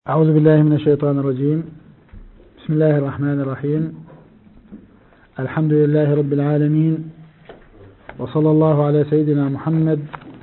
أعوذ بالله من الشيطان الرجيم. بسم الله الرحمن الرحيم. الحمد لله رب العالمين، وصلى الله على سيدنا محمد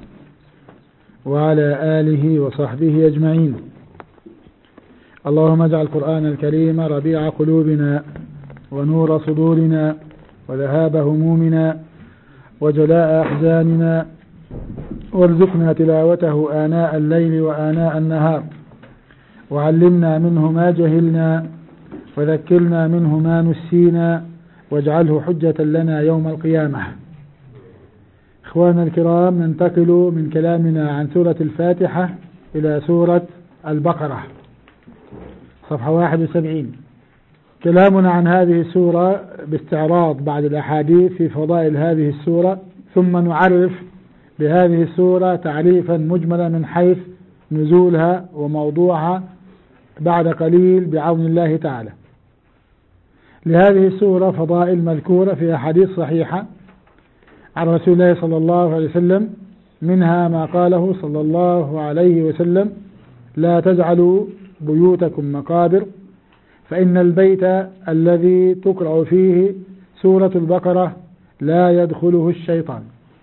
وعلى آله وصحبه أجمعين. اللهم اجعل القرآن الكريم ربيع قلوبنا ونور صدورنا وذهاب همومنا وجلاء أحزاننا، وارزقنا تلاوته آناء الليل وآناء النهار، وعلمنا منه ما جهلنا وذكرنا منه ما نسينا، واجعله حجة لنا يوم القيامة. إخواننا الكرام، ننتقل من كلامنا عن سورة الفاتحة إلى سورة البقرة، صفحة 71. كلامنا عن هذه السورة باستعراض بعض الأحاديث في فضائل هذه السورة، ثم نعرف بهذه السورة تعريفا مجملا من حيث نزولها وموضوعها بعد قليل بعون الله تعالى. لهذه السورة فضائل مذكورة في أحاديث صحيحة عن رسول الله صلى الله عليه وسلم، منها ما قاله صلى الله عليه وسلم: لا تجعلوا بيوتكم مقابر، فإن البيت الذي تقرأ فيه سورة البقرة لا يدخله الشيطان.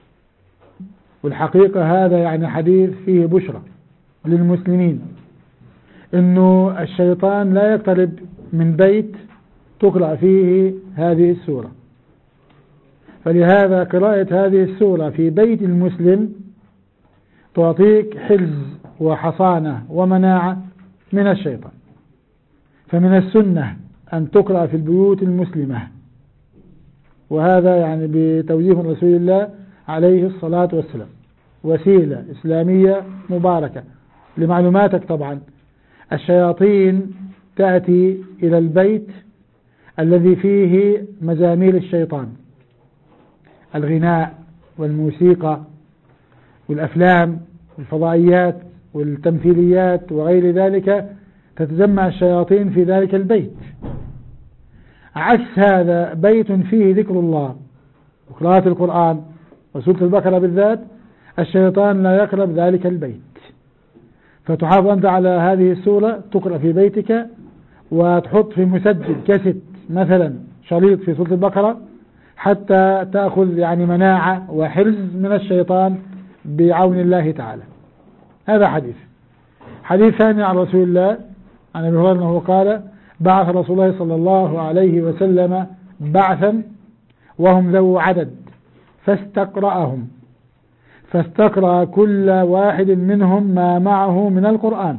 والحقيقة هذا يعني حديث فيه بشرى للمسلمين، إنه الشيطان لا يقترب من بيت تقرأ فيه هذه السورة. فلهذا قراءة هذه السورة في بيت المسلم تعطيك حرز وحصانة ومناعة من الشيطان. فمن السنة أن تقرأ في البيوت المسلمة، وهذا يعني بتوجيه رسول الله عليه الصلاة والسلام، وسيلة إسلامية مباركة. لمعلوماتك طبعا، الشياطين تأتي إلى البيت الذي فيه مزامير الشيطان، الغناء والموسيقى والأفلام والفضائيات والتمثيليات وغير ذلك، تتجمع الشياطين في ذلك البيت. عكس هذا، بيت فيه ذكر الله وقراءة القرآن وسورة البقرة بالذات، الشيطان لا يقرب ذلك البيت. فتحافظ أنت على هذه السورة، تقرأ في بيتك، وتحط في مسجل كاسيت مثلا شريط في سورة البقرة، حتى تأخذ يعني مناعة وحرز من الشيطان بعون الله تعالى. هذا حديث ثاني عن رسول الله عن أبي هريرة أنه قال: بعث رسول الله صلى الله عليه وسلم بعثا وهم ذو عدد، فاستقرأهم، فاستقرأ كل واحد منهم ما معه من القرآن،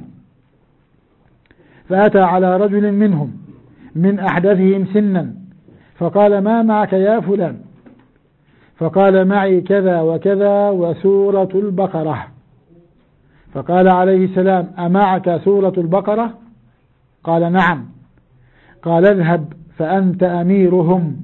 فأتى على رجل منهم من أحدثهم سنا فقال: ما معك يا فلان؟ فقال: معي كذا وكذا وسورة البقرة. فقال عليه السلام: أمعك سورة البقرة؟ قال: نعم. قال: اذهب فأنت أميرهم.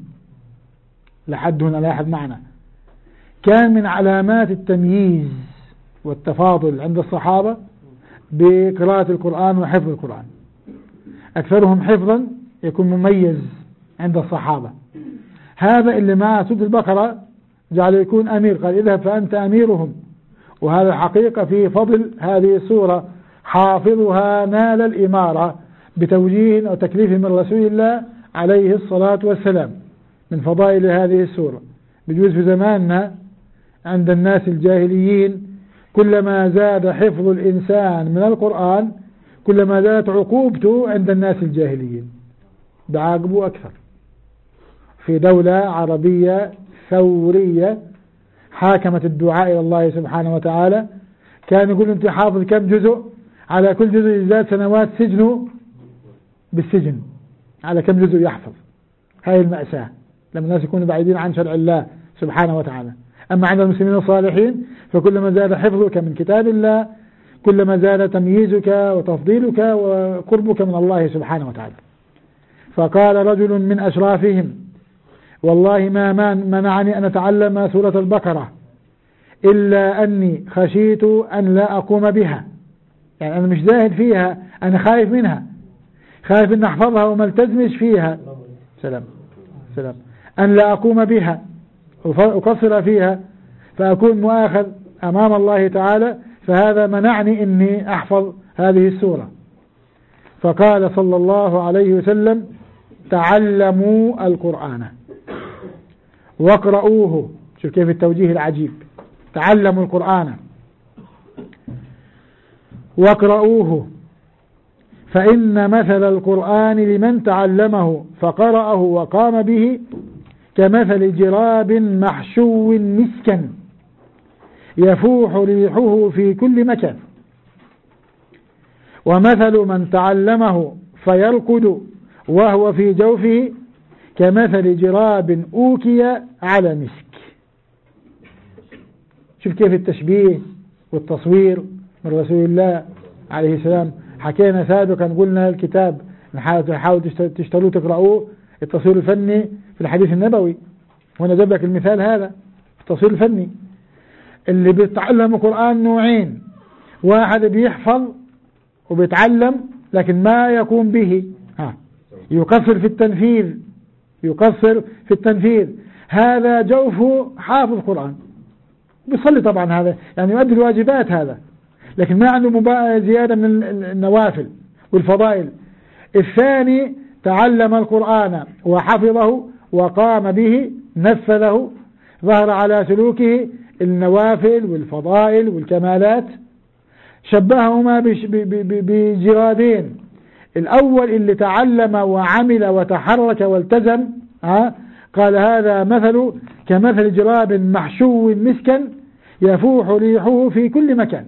لحد هنا لاحظ معنا، كان من علامات التمييز والتفاضل عند الصحابة بقراءة القرآن وحفظ القرآن. أكثرهم حفظا يكون مميز عند الصحابة. هذا اللي معه سورة البقرة جعل يكون أمير، قال: اذهب فأنت أميرهم. وهذا حقيقة في فضل هذه السورة، حافظها نال الإمارة بتوجيه أو تكليف من رسول الله عليه الصلاة والسلام. من فضائل هذه السورة، بجوز في زماننا عند الناس الجاهليين كلما زاد حفظ الإنسان من القرآن كلما زادت عقوبته عند الناس الجاهليين، بعاقبوا أكثر. في دولة عربية ثورية حاكمت الدعاء إلى الله سبحانه وتعالى، كان يقول: أنت حافظ كم جزء؟ على كل جزء يزداد سنوات سجنه بالسجن، على كم جزء يحفظ. هاي المأساة لما الناس يكونوا بعيدين عن شرع الله سبحانه وتعالى. أما عند المسلمين الصالحين فكلما زاد حفظك من كتاب الله كلما زاد تمييزك وتفضيلك وقربك من الله سبحانه وتعالى. فقال رجل من أشرافهم: والله ما منعني أن أتعلم سورة البقرة إلا أني خشيت أن لا أقوم بها. يعني أنا مش زاهد فيها، أنا خايف منها، خايف أن أحفظها وما التزمش فيها، سلام أن لا أقوم بها أقصر فيها فأكون مؤاخذ أمام الله تعالى، فهذا منعني أني أحفظ هذه السورة. فقال صلى الله عليه وسلم تعلموا القرآن واقرؤوه. شوف كيف التوجيه العجيب، تعلموا القرآن واقرؤوه فإن مثل القرآن لمن تعلمه فقرأه وقام به كمثل جراب محشو مسكا يفوح ريحه في كل مكان، ومثل من تعلمه فيرقد وهو في جوفه كمثل جراب أوكي على مسك. شوف كيف التشبيه والتصوير من رسول الله عليه السلام. حكينا سابقا قلنا الكتاب نحاول تشتروه تقرأوه التصوير الفني في الحديث النبوي، وانا جاب لك المثال هذا التصوير الفني. اللي بيتعلم القرآن نوعين، واحد بيحفظ وبيتعلم لكن ما يقوم به، يقصر في التنفيذ، هذا جوفه حافظ قرآن بيصلي طبعا، هذا يعني يؤدي الواجبات هذا، لكن ما عنده زيادة من النوافل والفضائل. الثاني تعلم القرآن وحفظه وقام به نفذه، ظهر على سلوكه النوافل والفضائل والكمالات. شبههما بجرادين، الأول اللي تعلم وعمل وتحرك والتزم قال هذا مثل كمثل جراب محشو مسكا يفوح ريحه في كل مكان،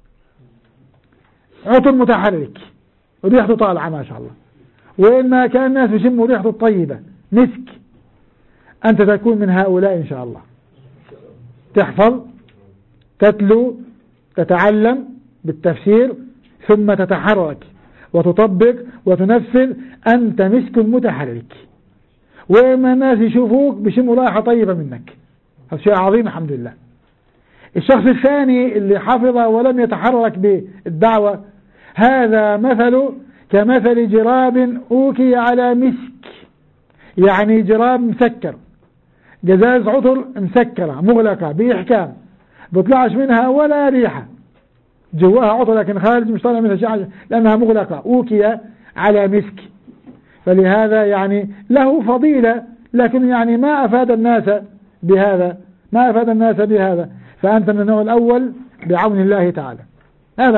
عطر متحرك وريحته طالعة ما شاء الله، وإنما كان الناس يشموا ريحته الطيبة مسك. أنت تكون من هؤلاء إن شاء الله، تحفظ تتلو تتعلم بالتفسير ثم تتحرك وتطبق وتنفذ، أنت مسك متحرك، وإما الناس يشوفوك بشموا رائحة طيبة منك، هذا شيء عظيم الحمد لله. الشخص الثاني اللي حفظ ولم يتحرك بالدعوة هذا مثل كمثل جراب أوكي على مسك، يعني جراب مسكر، جزاز عطر مسكرة مغلقة بإحكام، بيطلعش منها ولا ريحة، جواها عطر لكن خارج مش طالع منها شيء لأنها مغلقة، أوكي على مسك. فلهذا يعني له فضيلة، لكن يعني ما أفاد الناس بهذا، فأنت من النوع الأول بعون الله تعالى. هذا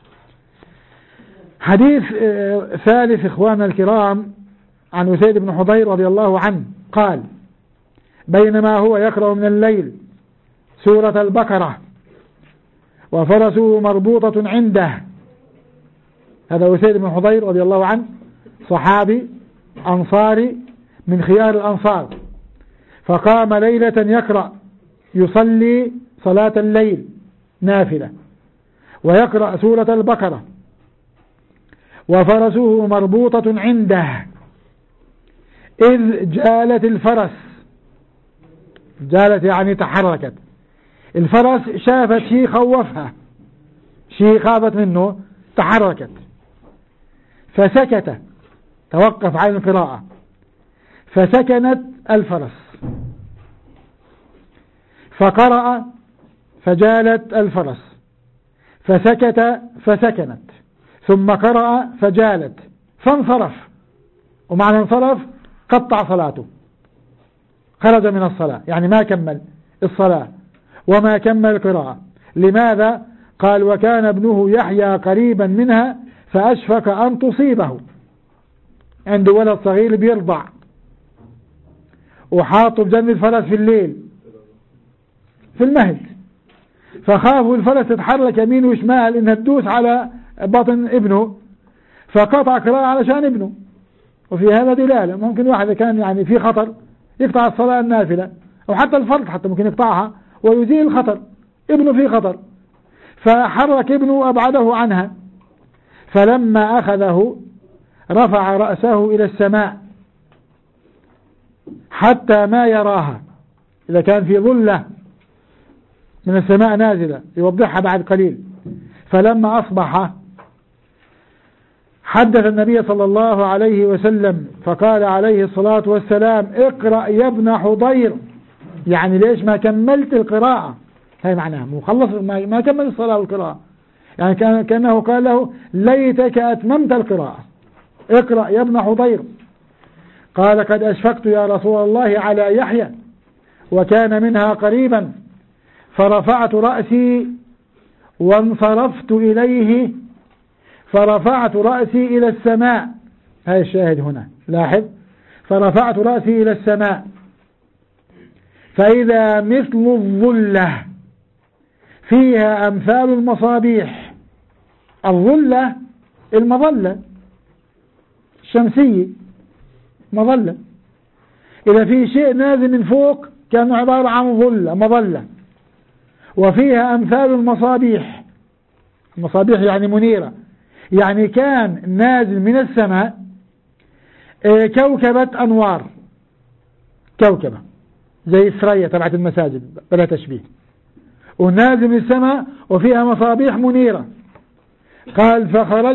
حديث ثالث إخواننا الكرام عن أسيد بن حضير رضي الله عنه قال بينما هو يقرأ من الليل سورة البقرة وفرسه مربوطة عنده. هذا أسيد بن حضير رضي الله عنه صحابي أنصاري من خيار الأنصار، فقام ليلة يقرأ يصلي صلاة الليل نافلة ويقرأ سورة البقرة وفرسه مربوطة عنده، إذ جالت الفرس، جالت يعني تحركت، الفرس شافت شيء خوفها، شيء خافت منه تحركت، فسكت توقف عن القراءة، فسكنت الفرس، فقرأ فجالت الفرس، فسكت فسكنت، ثم قرأ فجالت، فانصرف. ومعنى انصرف قطع صلاته، خرج من الصلاة، يعني ما كمل الصلاة وما كمل القراءة. لماذا؟ قال وكان ابنه يحيى قريبا منها فأشفق أن تصيبه، عنده ولد صغير بيرضع وحاطه بجنب الفرس في الليل في المهد، فخافوا الفرس تتحرك يمين وشمال انها تدوس على بطن ابنه، فقطع قراءة علشان ابنه. وفي هذا دلالة ممكن واحد كان يعني في خطر يقطع الصلاة النافلة او حتى الفرض، حتى ممكن يقطعها ويزيل الخطر، ابنه في خطر، فحرك ابنه وابعده عنها. فلما اخذه رفع رأسه الى السماء حتى ما يراها، اذا كان في ظلة من السماء نازلة يوضحها بعد قليل. فلما أصبح حدث النبي صلى الله عليه وسلم فقال عليه الصلاة والسلام اقرأ يا ابن حضير، يعني ليش ما كملت القراءة؟ هاي معناها مخلص ما كمل الصلاة والقراءة، يعني كأنه قال له ليتك أتممت القراءة، اقرأ يا ابن حضير. قال قد أشفقت يا رسول الله على يحيى وكان منها قريبا، فرفعت رأسي وانصرفت إليه، فرفعت رأسي إلى السماء. هذا الشاهد هنا، لاحظ، فرفعت رأسي إلى السماء فإذا مثل الظلة فيها أمثال المصابيح. الظلة المظلة الشمسية، مظلة، إذا في شيء نازل من فوق كان عبارة عن ظلة مظلة، وفيها أمثال المصابيح. المصابيح يعني منيرة، يعني كان نازل من السماء كوكبة أنوار، كوكبة زي السرية تبعت المساجد بلا تشبيه، ونازل من السماء وفيها مصابيح منيرة. قال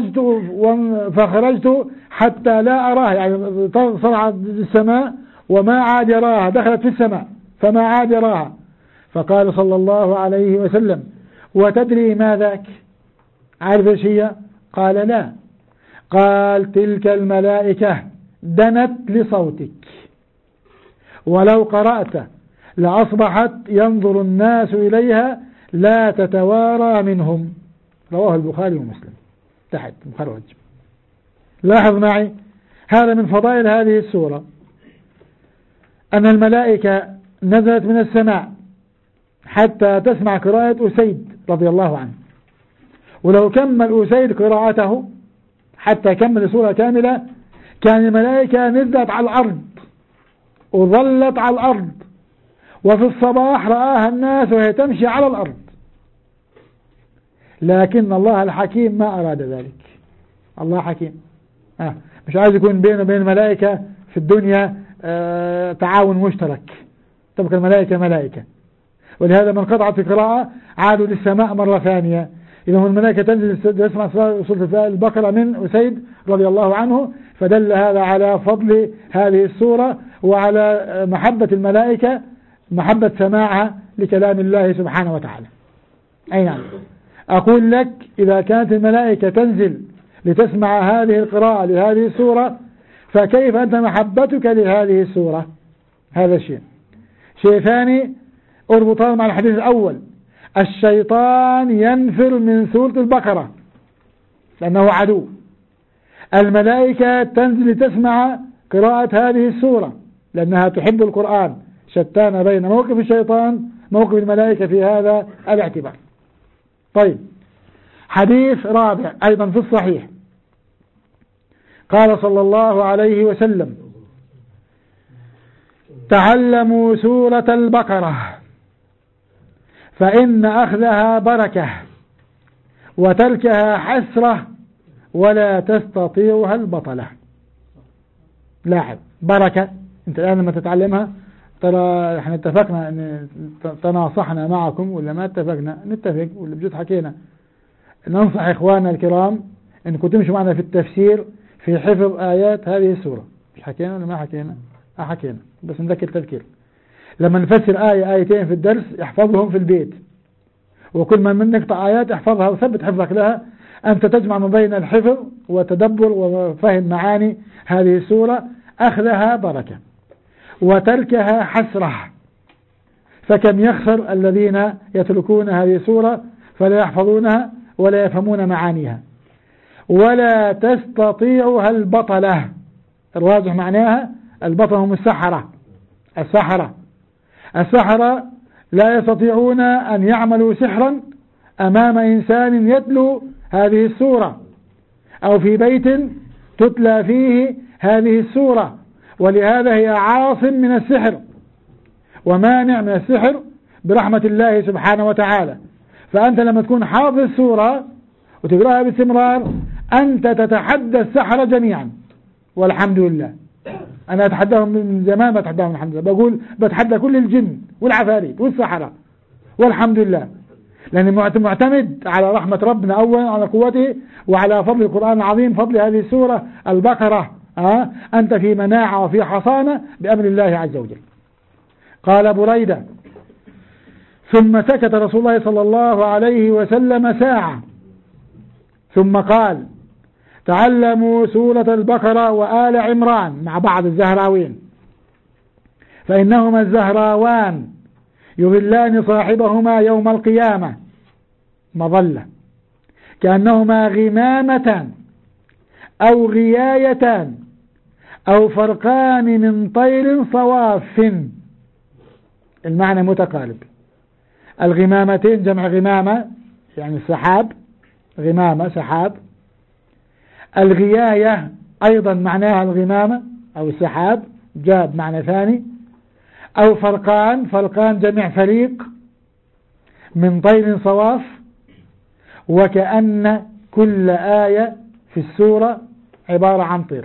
فخرجت حتى لا أراها، يعني صعد السماء وما عاد يراها، دخلت في السماء فما عاد يراها. فقال صلى الله عليه وسلم وتدري ما ذاك؟ عارف ايش هي؟ قال لا. قال تلك الملائكة دنت لصوتك، ولو قرأت لأصبحت ينظر الناس إليها لا تتوارى منهم. رواه البخاري ومسلم تحت مخرج. لاحظ معي، هذا من فضائل هذه السورة أن الملائكة نزلت من السماء حتى تسمع قراءة أسيد رضي الله عنه، ولو كمل أسيد قراءته حتى كمل سورة كاملة كان الملائكة نزلت على الأرض وظلت على الأرض، وفي الصباح رآها الناس وهي تمشي على الأرض. لكن الله الحكيم ما أراد ذلك. الله حكيم، مش عايز يكون بينه وبين الملائكة في الدنيا تعاون مشترك، تبقى الملائكة ملائكة. ولهذا من قطعت في قراءة عادوا للسماء مرة ثانية. إذا الملائكة تنزل تسمع سورة البقرة من أسيد رضي الله عنه، فدل هذا على فضل هذه السورة وعلى محبة الملائكة، محبة سماعها لكلام الله سبحانه وتعالى. أي نعم، أقول لك إذا كانت الملائكة تنزل لتسمع هذه القراءة لهذه السورة، فكيف أنت محبتك لهذه السورة؟ هذا شيء. شيء ثاني اربطها مع الحديث الأول، الشيطان ينفر من سورة البقرة لأنه عدو. الملائكة تنزل لتسمع قراءة هذه السورة لأنها تحب القرآن. شتان بين موقف الشيطان موقف الملائكة في هذا الاعتبار. طيب، حديث رابع أيضا في الصحيح، قال صلى الله عليه وسلم تعلموا سورة البقرة فإن أخذها بركة وتركها حسرة ولا تستطيعها البطلة. لاحظ، بركة. انت الآن لما تتعلمها ترى احنا اتفقنا ان تناصحنا معكم ولا ما اتفقنا؟ نتفق ولا بجد حكينا ننصح اخواننا الكرام ان كنتم تمشوا معنا في التفسير في حفظ آيات هذه السورة. مش حكينا ولا ما حكينا؟ حكينا بس نذكر تذكير. لما نفسر آية آيتين في الدرس احفظهم في البيت، وكل ما من نقطع آيات احفظها وثبت حفظك لها. أنت تجمع ما بين الحفظ وتدبر وفهم معاني هذه السورة. أخذها بركة وتركها حسرة، فكم يخسر الذين يتركون هذه السورة فلا يحفظونها ولا يفهمون معانيها. ولا تستطيعها البطلة، الراجح معناها البطلة هم السحرة لا يستطيعون أن يعملوا سحرا أمام إنسان يتلو هذه السورة أو في بيت تتلى فيه هذه السورة. ولهذا هي عاصم من السحر ومانع من السحر برحمة الله سبحانه وتعالى. فأنت لما تكون حافظ السورة وتقرأها باستمرار أنت تتحدى السحرة جميعا، والحمد لله. أنا أتحداهم من زمان، بتحداهم الحمد لله، بقول بتحدى كل الجن والعفاريت والسحرة والحمد لله، لأني معتمد على رحمة ربنا أولا، على قوته، وعلى فضل القرآن العظيم، فضل هذه السورة البقرة. أنت في مناعة وفي حصانة بأمر الله عز وجل. قال بريدة ثم سكت رسول الله صلى الله عليه وسلم ساعة ثم قال تعلموا سورة البقرة وآل عمران مع بعض الزهراوين، فإنهما الزهراوان يظلان صاحبهما يوم القيامة مظلة كأنهما غمامة أو غياية أو فرقان من طير صواف. المعنى متقارب. الغمامتين جمع غمامة يعني السحاب، غمامة سحاب. الغياية أيضا معناها الغمامة أو السحاب، جاب معنى ثاني. أو فرقان، فرقان جمع فريق، من طير صواف. وكأن كل آية في السورة عبارة عن طير.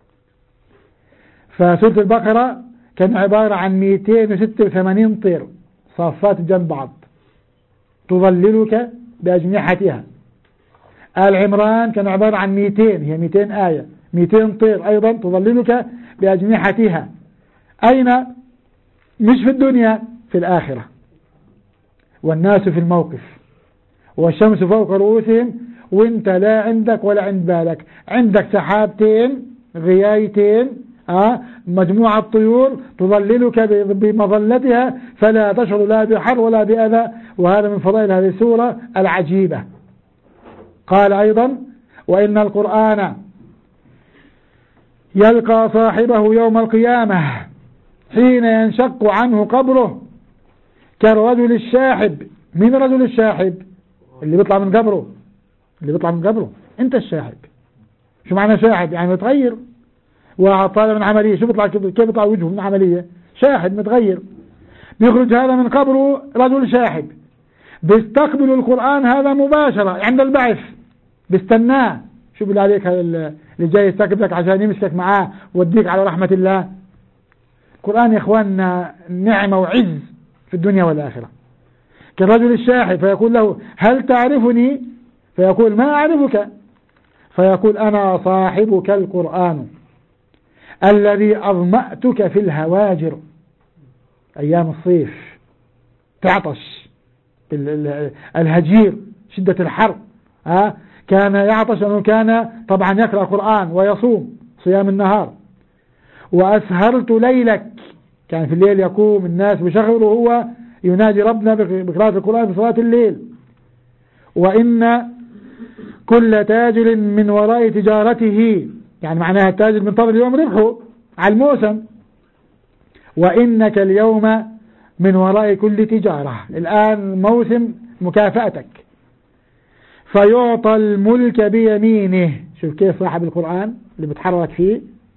فسورة البقرة كان عبارة عن 286 طير صافات جنب بعض تظللك بأجنحتها. آل عمران كان عبارة عن 200، هي 200 آية، 200 طير أيضا تظللك بأجنحتها. أين؟ مش في الدنيا، في الآخرة. والناس في الموقف والشمس فوق رؤوسهم وانت لا عندك ولا عند بالك، عندك سحابتين غيايتين مجموعة طيور تظللك بمظلتها فلا تشعر لا بحر ولا بأذى. وهذا من فضائل هذه السورة العجيبة. قال أيضا: وإن القرآن يلقى صاحبه يوم القيامة حين ينشق عنه قبره كالرجل الشاحب. من رجل الشاحب؟ اللي بيطلع من قبره، اللي بيطلع من قبره انت الشاحب. شو معنى شاحب؟ يعني متغير. وطالع من عملية، شو بيطلع كيف بيطلع وجهه من عملية؟ شاحب متغير. بيخرج هذا من قبره رجل شاحب، بيستقبل القرآن هذا مباشرة عند البعث، بيستناه. شو بالله عليك هذا اللي جاي يستقبلك عشان يمسكك معاه ووديك على رحمة الله. القرآن يا اخواننا نعمة وعز في الدنيا والآخرة. كالرجل الشاحب فيقول له: هل تعرفني؟ فيقول: ما أعرفك. فيقول: أنا صاحبك القرآن الذي أظمأتك في الهواجر. أيام الصيف تعطش، الهجير، شدة الحر، كان يعطش أنه كان طبعا يقرأ القرآن ويصوم صيام النهار. وأسهرت ليلك، كان في الليل يقوم الناس بشغله وهو يناجي ربنا بقراءة القرآن في صلاة الليل. وإن كل تاجر من وراء تجارته، يعني معناها التاجر من طرف اليوم ربحه على الموسم. وإنك اليوم من وراء كل تجارة، الآن موسم مكافأتك. فيعطى الملك بيمينه، شوف كيف صاحب القرآن اللي بتحرك فيه.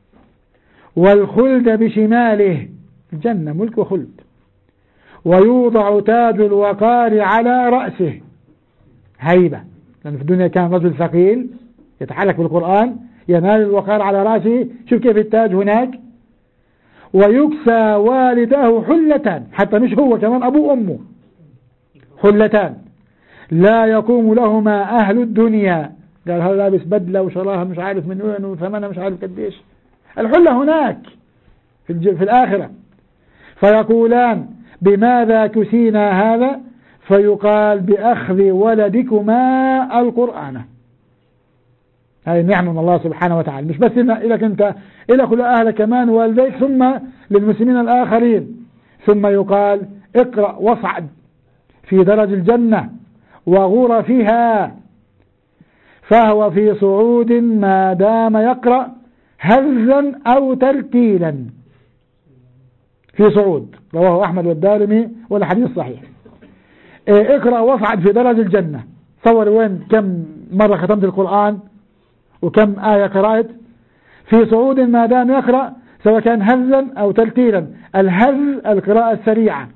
والخلد بشماله، الجنة ملك وخلد. ويوضع تاج الوقار على رأسه، هيبة، لأن في الدنيا كان رجل ثقيل يتحرك بالقرآن ينال الوقار على رأسه. شوف كيف التاج هناك. ويكسى والده حلتان، حتى مش هو، كمان أبوه وأمه حلتان لا يقوم لهما أهل الدنيا. قال هذا لابس بدلة وشراها مش عارف من وين وثمنها مش عارف قديش. الحلة هناك في الآخرة. فيقولان: بماذا كسينا هذا؟ فيقال: بأخذ ولدكما القرآن. هذه نعمة من الله سبحانه وتعالى، مش بس إلك أنت، إلك لأهلك كمان والديك، ثم للمسلمين الآخرين. ثم يقال: اقرأ واصعد في درج الجنة وغرفها. فهو في صعود ما دام يقرأ هزا أو ترتيلا. في صعود، رواه أحمد والدارمي والحديث صحيح. اقرأ واصعد في درج الجنة. صور وين كم مرة ختمت القرآن وكم آية قرأت. في صعود ما دام يقرأ، سواء كان هزا أو ترتيلا. الهز القراءة السريعة،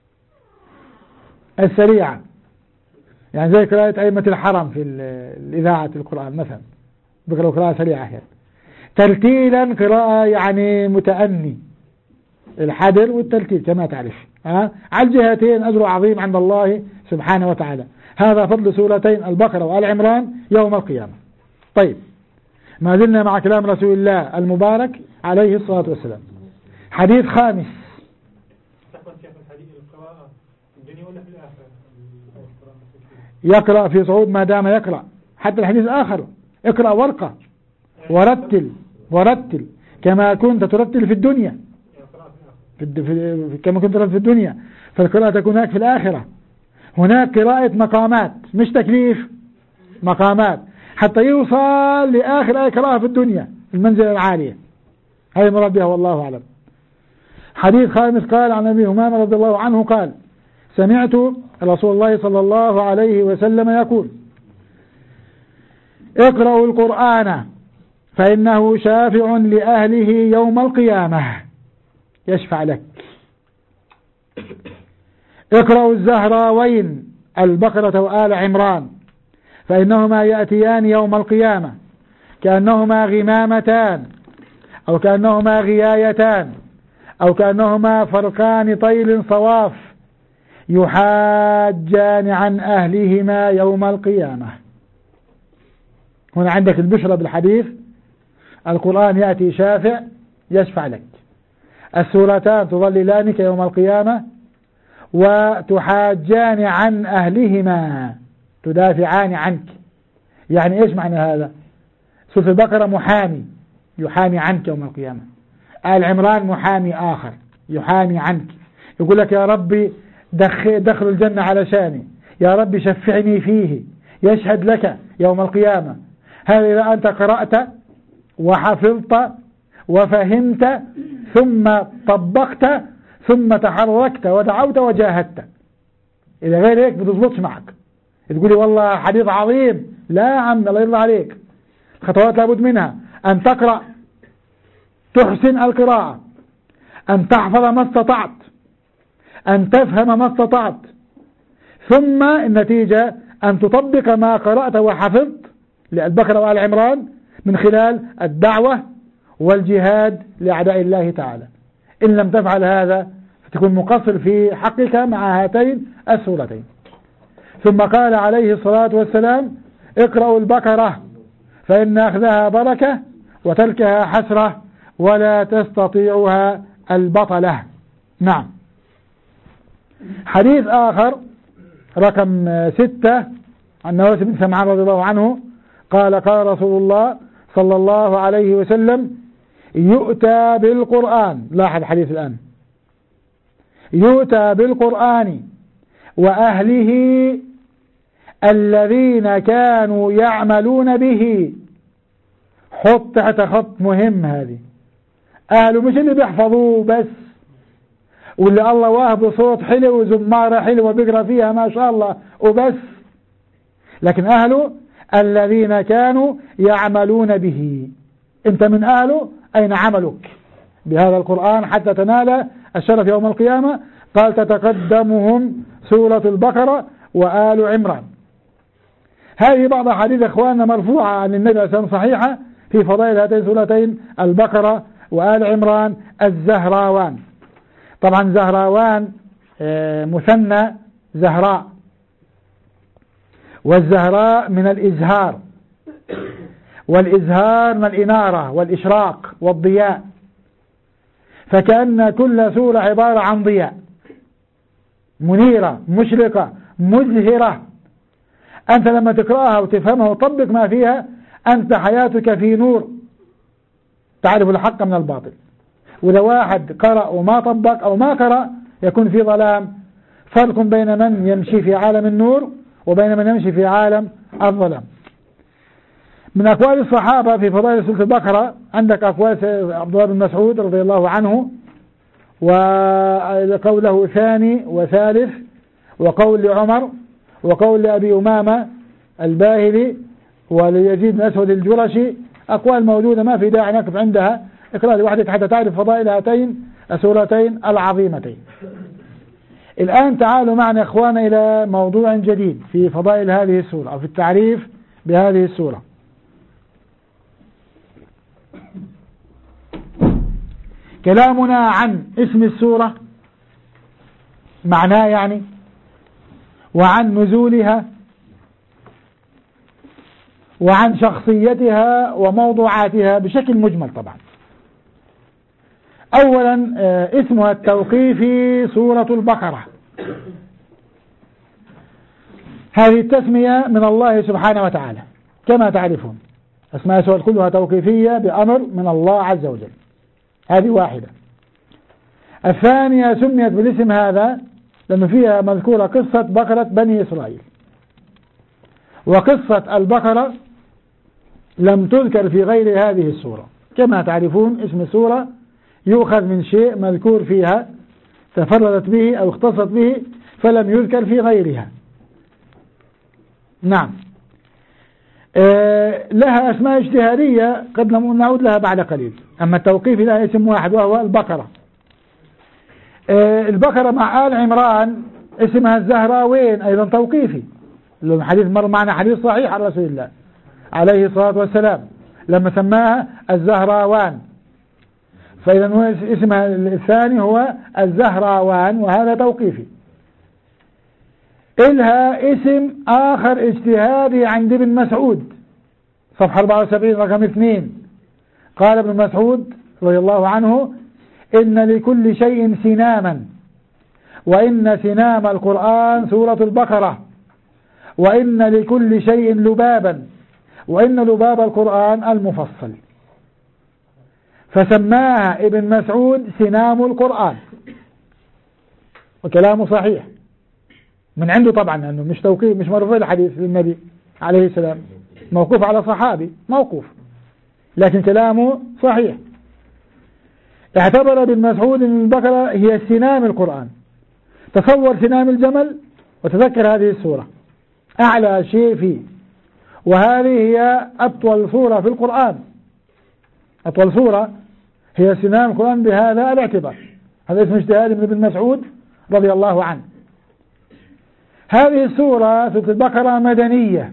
السريعة، يعني زي قراءة أئمة الحرم في الإذاعة القرآن مثلا، بيقرأوا قراءة سريعة يعني. ترتيلا قراءة يعني متأني، الحذر والترتيل كما تعرف. على الجهتين أجر عظيم عند الله سبحانه وتعالى. هذا فضل سورتين البقرة وآل عمران يوم القيامة. طيب، ما زلنا مع كلام رسول الله المبارك عليه الصلاة والسلام. حديث خامس. يقرأ في صعود ما دام يقرأ، حتى الحديث الآخر: اقرأ وارقى. ورتل كما كنت ترتل في الدنيا، كما كنت ترتل في الدنيا، فالقراءة تكون هناك في الآخرة. هناك قراءة مقامات مش تكليف، مقامات حتى يوصل لآخر آية قراءة في الدنيا المنزلة العالية. هذه مراد بها والله أعلم. حديث خامس قال عن أبي همامة رضي الله عنه قال سمعت رسول الله صلى الله عليه وسلم يقول اقرأوا القرآن فإنه شافع لأهله يوم القيامة يشفع لك. اقرأوا الزهراوين البقرة وآل عمران فإنهما يأتيان يوم القيامة كأنهما غمامتان أو كأنهما غيايتان أو كأنهما فرقان طيل صواف يحاجان عن أهلهما يوم القيامة. هنا عندك البشرى بالحديث، القرآن يأتي شافع يشفع لك، السورتان تظللانك يوم القيامة، وتحاجان عن أهلهما تدافعان عنك. يعني إيش معنى هذا؟ سورة البقرة محامي يحامي عنك يوم القيامة، آل عمران محامي آخر يحامي عنك، يقول لك يا ربي دخل الجنة علشاني، يا ربي شفعني فيه، يشهد لك يوم القيامة. هذا إذا أنت قرأت وحفظت وفهمت ثم طبقت ثم تحركت ودعوت وجاهدت. إذا غير هيك بتظبطش معك، تقولي والله حديث عظيم، لا يا عم الله يرضى عليك. الخطوات لابد منها أن تقرأ تحسن القراءة، أن تحفظ ما استطعت، أن تفهم ما استطعت، ثم النتيجة أن تطبق ما قرأت وحفظت للبقرة وآل عمران من خلال الدعوة والجهاد لأعداء الله تعالى. إن لم تفعل هذا فتكون مقصر في حقك مع هاتين السورتين. ثم قال عليه الصلاة والسلام اقرأوا البقرة فإن أخذها بركة وتركها حسرة ولا تستطيعها البطلة. نعم. حديث آخر رقم 6 عن نواس بن سمعان رضي الله عنه قال قال رسول الله صلى الله عليه وسلم يؤتى بالقرآن، لاحظ الحديث الآن، يؤتى بالقرآن وأهله الذين كانوا يعملون به. حط تحت خط مهم هذه، أهله مش اللي بيحفظوه بس واللي الله واهبه صوت حلو وزمارة حلوة بيقرأ فيها ما شاء الله وبس، لكن أهله الذين كانوا يعملون به. انت من أهله، أين عملك بهذا القرآن حتى تنال الشرف يوم القيامة؟ قال تتقدمهم سورة البقرة وآل عمران. هذه بعض حديث أخواننا مرفوعة عن النبي صلى الله عليه وسلم صحيحة في فضائل هاتين سورتين البقرة وآل عمران الزهراوان. طبعا زهراوان مثنى زهراء، والزهراء من الإزهار، والإزهار من الإنارة والإشراق والضياء، فكأن كل سورة عبارة عن ضياء، منيرة مشرقة مزهرة. أنت لما تقرأها وتفهمها وتطبق ما فيها أنت حياتك في نور، تعرف الحق من الباطل. وإذا واحد قرأ وما طبق أو ما قرأ يكون في ظلام. فرق بين من يمشي في عالم النور وبين من يمشي في عالم الظلام. من أقوال الصحابة في فضائل سورة البقرة عندك أقوال عبد الله بن مسعود رضي الله عنه، وقوله ثاني وثالث، وقول لعمر، وقول لأبي أمامة الباهلي، وليزيد بن أسود الجرشي. أقوال موجودة ما في داعي نقف عندها، اقرأ لوحدك حتى تعرف فضائل هاتين السورتين العظيمتين. الآن تعالوا معنا إخوانا إلى موضوع جديد في فضائل هذه السورة أو في التعريف بهذه السورة. كلامنا عن اسم السورة معناه يعني، وعن نزولها، وعن شخصيتها وموضوعاتها بشكل مجمل. طبعا أولا اسمها التوقيفي سورة البقرة. هذه التسمية من الله سبحانه وتعالى كما تعرفون، أسماء السور كلها توقيفية بأمر من الله عز وجل. هذه واحدة. الثانية سميت بالاسم هذا لأن فيها مذكورة قصة بقرة بني إسرائيل، وقصة البقرة لم تذكر في غير هذه السورة. كما تعرفون اسم السورة يؤخذ من شيء مذكور فيها تفردت به أو اختصت به فلم يذكر في غيرها. نعم. لها أسماء اجتهادية قد نعود لها بعد قليل. أما التوقيف لها اسم واحد وهو البقرة. البقرة مع آل عمران اسمها الزهراوين أيضا توقيفي. الحديث مر معنا حديث صحيح عن رسول الله عليه الصلاة والسلام لما سماها الزهراوان، فإذا اسمها الثاني هو الزهراوان وهذا توقيفي. إلها اسم آخر اجتهادي عند ابن مسعود صفحة 74 رقم 2. قال ابن مسعود رضي الله عنه: إن لكل شيء سناما، وإن سنام القرآن سورة البقرة، وإن لكل شيء لبابا، وإن لباب القرآن المفصل. فسماها ابن مسعود سنام القرآن، وكلامه صحيح من عنده طبعا، لأنه مش توقيف، مش مرفوع الحديث للنبي عليه السلام، موقوف على صحابي موقوف، لكن كلامه صحيح. اعتبر ابن مسعود ان البقرة هي سنام القرآن. تصور سنام الجمل وتذكر هذه السورة أعلى شيء فيه، وهذه هي أطول سورة في القرآن. أطول سورة هي سنام القرآن بهذا الاعتبار. هذا اسم اجتهاد من ابن مسعود رضي الله عنه. هذه السورة سورة البقرة مدنية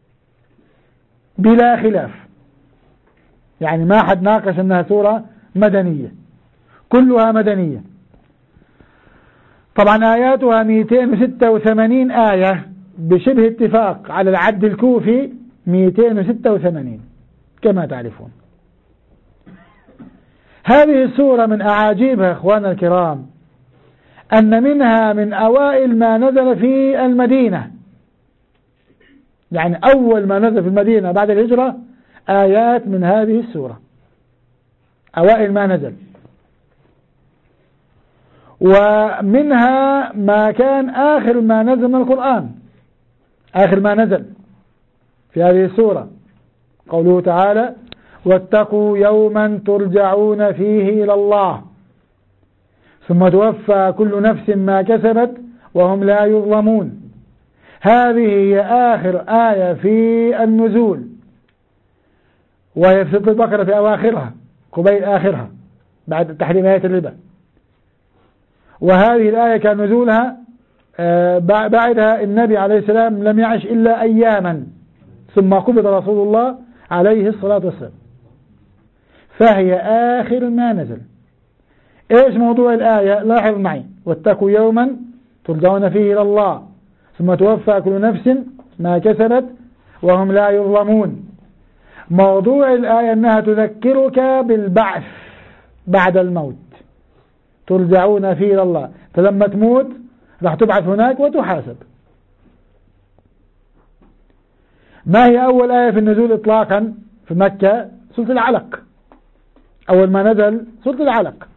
بلا خلاف، يعني ما حد ناقش أنها سورة مدنية، كلها مدنية. طبعا آياتها 286 آية بشبه اتفاق على العد الكوفي 286 كما تعرفون. هذه السورة من أعاجيبها إخواننا الكرام أن منها من أوائل ما نزل في المدينة، يعني أول ما نزل في المدينة بعد الهجرة آيات من هذه السورة، أوائل ما نزل. ومنها ما كان آخر ما نزل من القرآن، آخر ما نزل في هذه السورة قوله تعالى: واتقوا يوما ترجعون فيه إلى الله ثم توفى كل نفس ما كسبت وهم لا يظلمون. هذه هي آخر آية في النزول، وهي في سورة البقرة في أواخرها قبيل آخرها بعد تحريم آية الربا. وهذه الآية كان نزولها بعدها النبي عليه السلام لم يعش إلا أياما ثم قبض رسول الله عليه الصلاة والسلام، فهي آخر ما نزل. إيش موضوع الآية؟ لاحظ معي: واتقوا يوما ترجعون فيه إلى الله ثم توفى كل نفس ما كسبت وهم لا يظلمون. موضوع الآية أنها تذكرك بالبعث بعد الموت، ترجعون فيه إلى الله، فلما تموت راح تبعث هناك وتحاسب. ما هي أول آية في النزول إطلاقا في مكة؟ سورة العلق. أول ما نزل سورة العلق.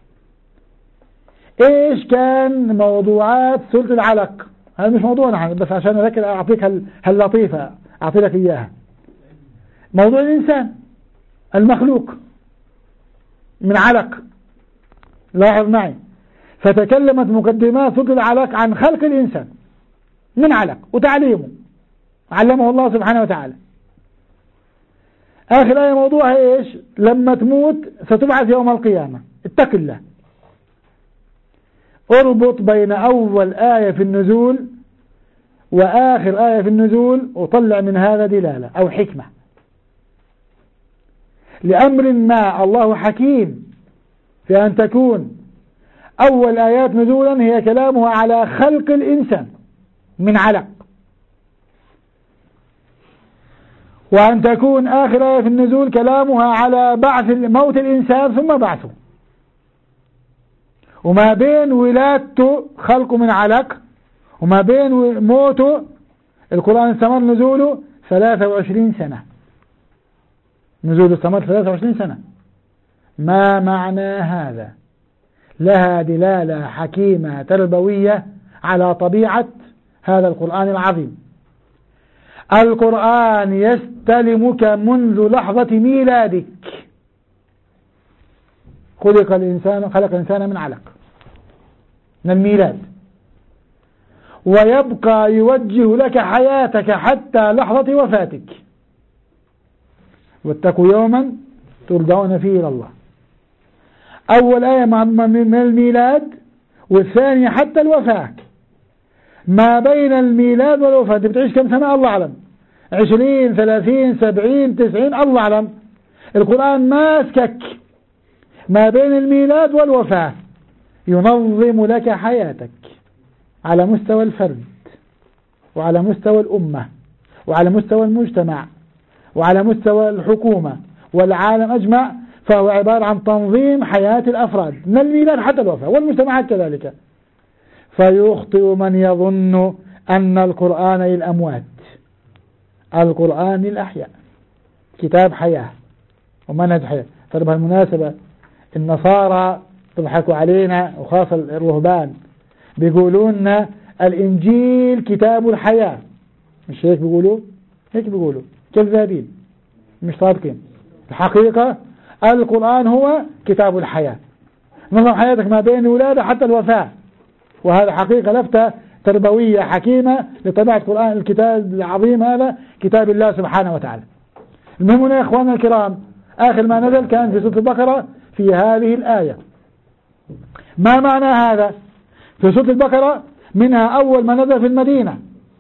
إيش كان موضوعات سورة العلق؟ هذا مش موضوعنا بس عشان أذكر أعطيك هاللطيفة أعطي لك إياها. موضوع الإنسان المخلوق من علق. لاحظ معي، فتكلمت مقدمات سورة العلق عن خلق الإنسان من علق وتعليمه، علمه الله سبحانه وتعالى. آخر آية موضوعها إيش؟ لما تموت ستبعث يوم القيامة، اتق الله. اربط بين أول آية في النزول وآخر آية في النزول وطلع من هذا دلالة أو حكمة. لأمر ما الله حكيم في أن تكون أول آيات نزولا هي كلامه على خلق الإنسان من علق، وأن تكون آخر آية في النزول كلامها على بعث موت الإنسان ثم بعثه. وما بين ولادته خلقه من علق وما بين موته القرآن استمر نزوله 23 سنة. نزول استمر 23 سنة. ما معنى هذا؟ لها دلالة حكيمة تربوية على طبيعة هذا القرآن العظيم. القرآن يستلمك منذ لحظة ميلادك. خلق الإنسان من علق، من الميلاد، ويبقى يوجه لك حياتك حتى لحظة وفاتك. واتقوا يوما ترجعون فيه إلى الله. أول آية من الميلاد، والثانية حتى الوفاة. ما بين الميلاد والوفاة أنت بتعيش كم سنة الله أعلم، 20 30 70 90 الله أعلم. القرآن ماسكك ما بين الميلاد والوفاة، ينظم لك حياتك على مستوى الفرد، وعلى مستوى الأمة، وعلى مستوى المجتمع، وعلى مستوى الحكومة والعالم أجمع. فهو عبارة عن تنظيم حياة الأفراد من الميلاد حتى الوفاة، والمجتمعات كذلك. فيخطئ من يظن أن القرآن للأموات. القرآن للأحياء، كتاب حياة ومنهج حياة. طيب المناسبة النصارى تضحكوا علينا، وخاصة الرهبان، بيقولون الإنجيل كتاب الحياة. مش هيك بيقولوا؟ هيك بيقولوا، كذابين مش صادقين. الحقيقة القرآن هو كتاب الحياة، نظم حياتك ما بين الولادة حتى الوفاة. وهذا حقيقة لفتة تربوية حكيمة لطبيعة القرآن، الكتاب العظيم هذا كتاب الله سبحانه وتعالى. المهم هنا يا إخواننا الكرام، آخر ما نزل كان في سورة البقرة في هذه الآية. ما معنى هذا؟ في سورة البقرة منها أول ما نزل في المدينة،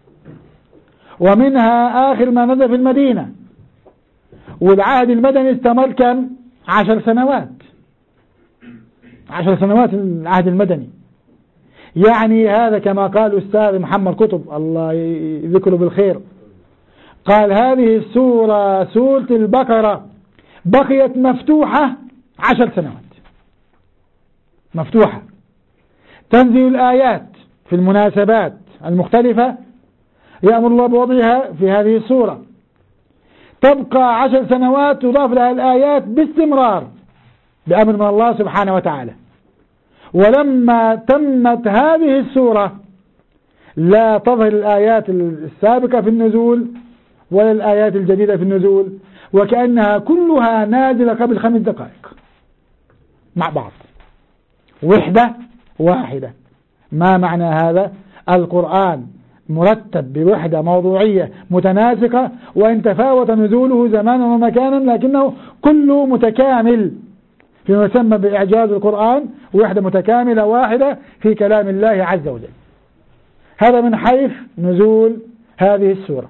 ومنها آخر ما نزل في المدينة، والعهد المدني استمر كم؟ 10 سنوات. 10 سنوات العهد المدني. يعني هذا كما قال أستاذ محمد قطب الله يذكره بالخير، قال هذه السورة سورة البقرة بقيت مفتوحة 10 سنوات، مفتوحة. تنزل الآيات في المناسبات المختلفة يأمر الله بوضعها في هذه السورة، تبقى 10 سنوات تضاف لها الآيات باستمرار بأمر من الله سبحانه وتعالى. ولما تمت هذه السورة لا تظهر الآيات السابقة في النزول ولا الآيات الجديدة في النزول، وكأنها كلها نازلة قبل 5 دقائق مع بعض، وحدة واحدة. ما معنى هذا؟ القرآن مرتب بوحدة موضوعية متناسقة، وإن تفاوت نزوله زمانا ومكانا لكنه كله متكامل فيما يسمى بإعجاز القرآن، وحدة متكاملة واحدة في كلام الله عز وجل. هذا من حيث نزول هذه السورة.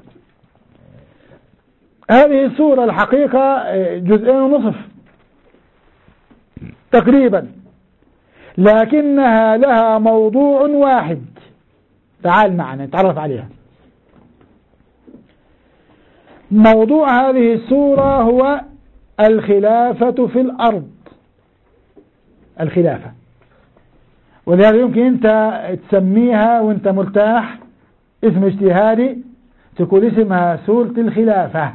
هذه السورة الحقيقة 2.5 تقريبا، لكنها لها موضوع واحد. تعال معنا نتعرف عليها. موضوع هذه السورة هو الخلافة في الأرض، الخلافة. ولهذا يمكن أنت تسميها وأنت مرتاح اسم اجتهادي، تقول اسمها سورة الخلافة.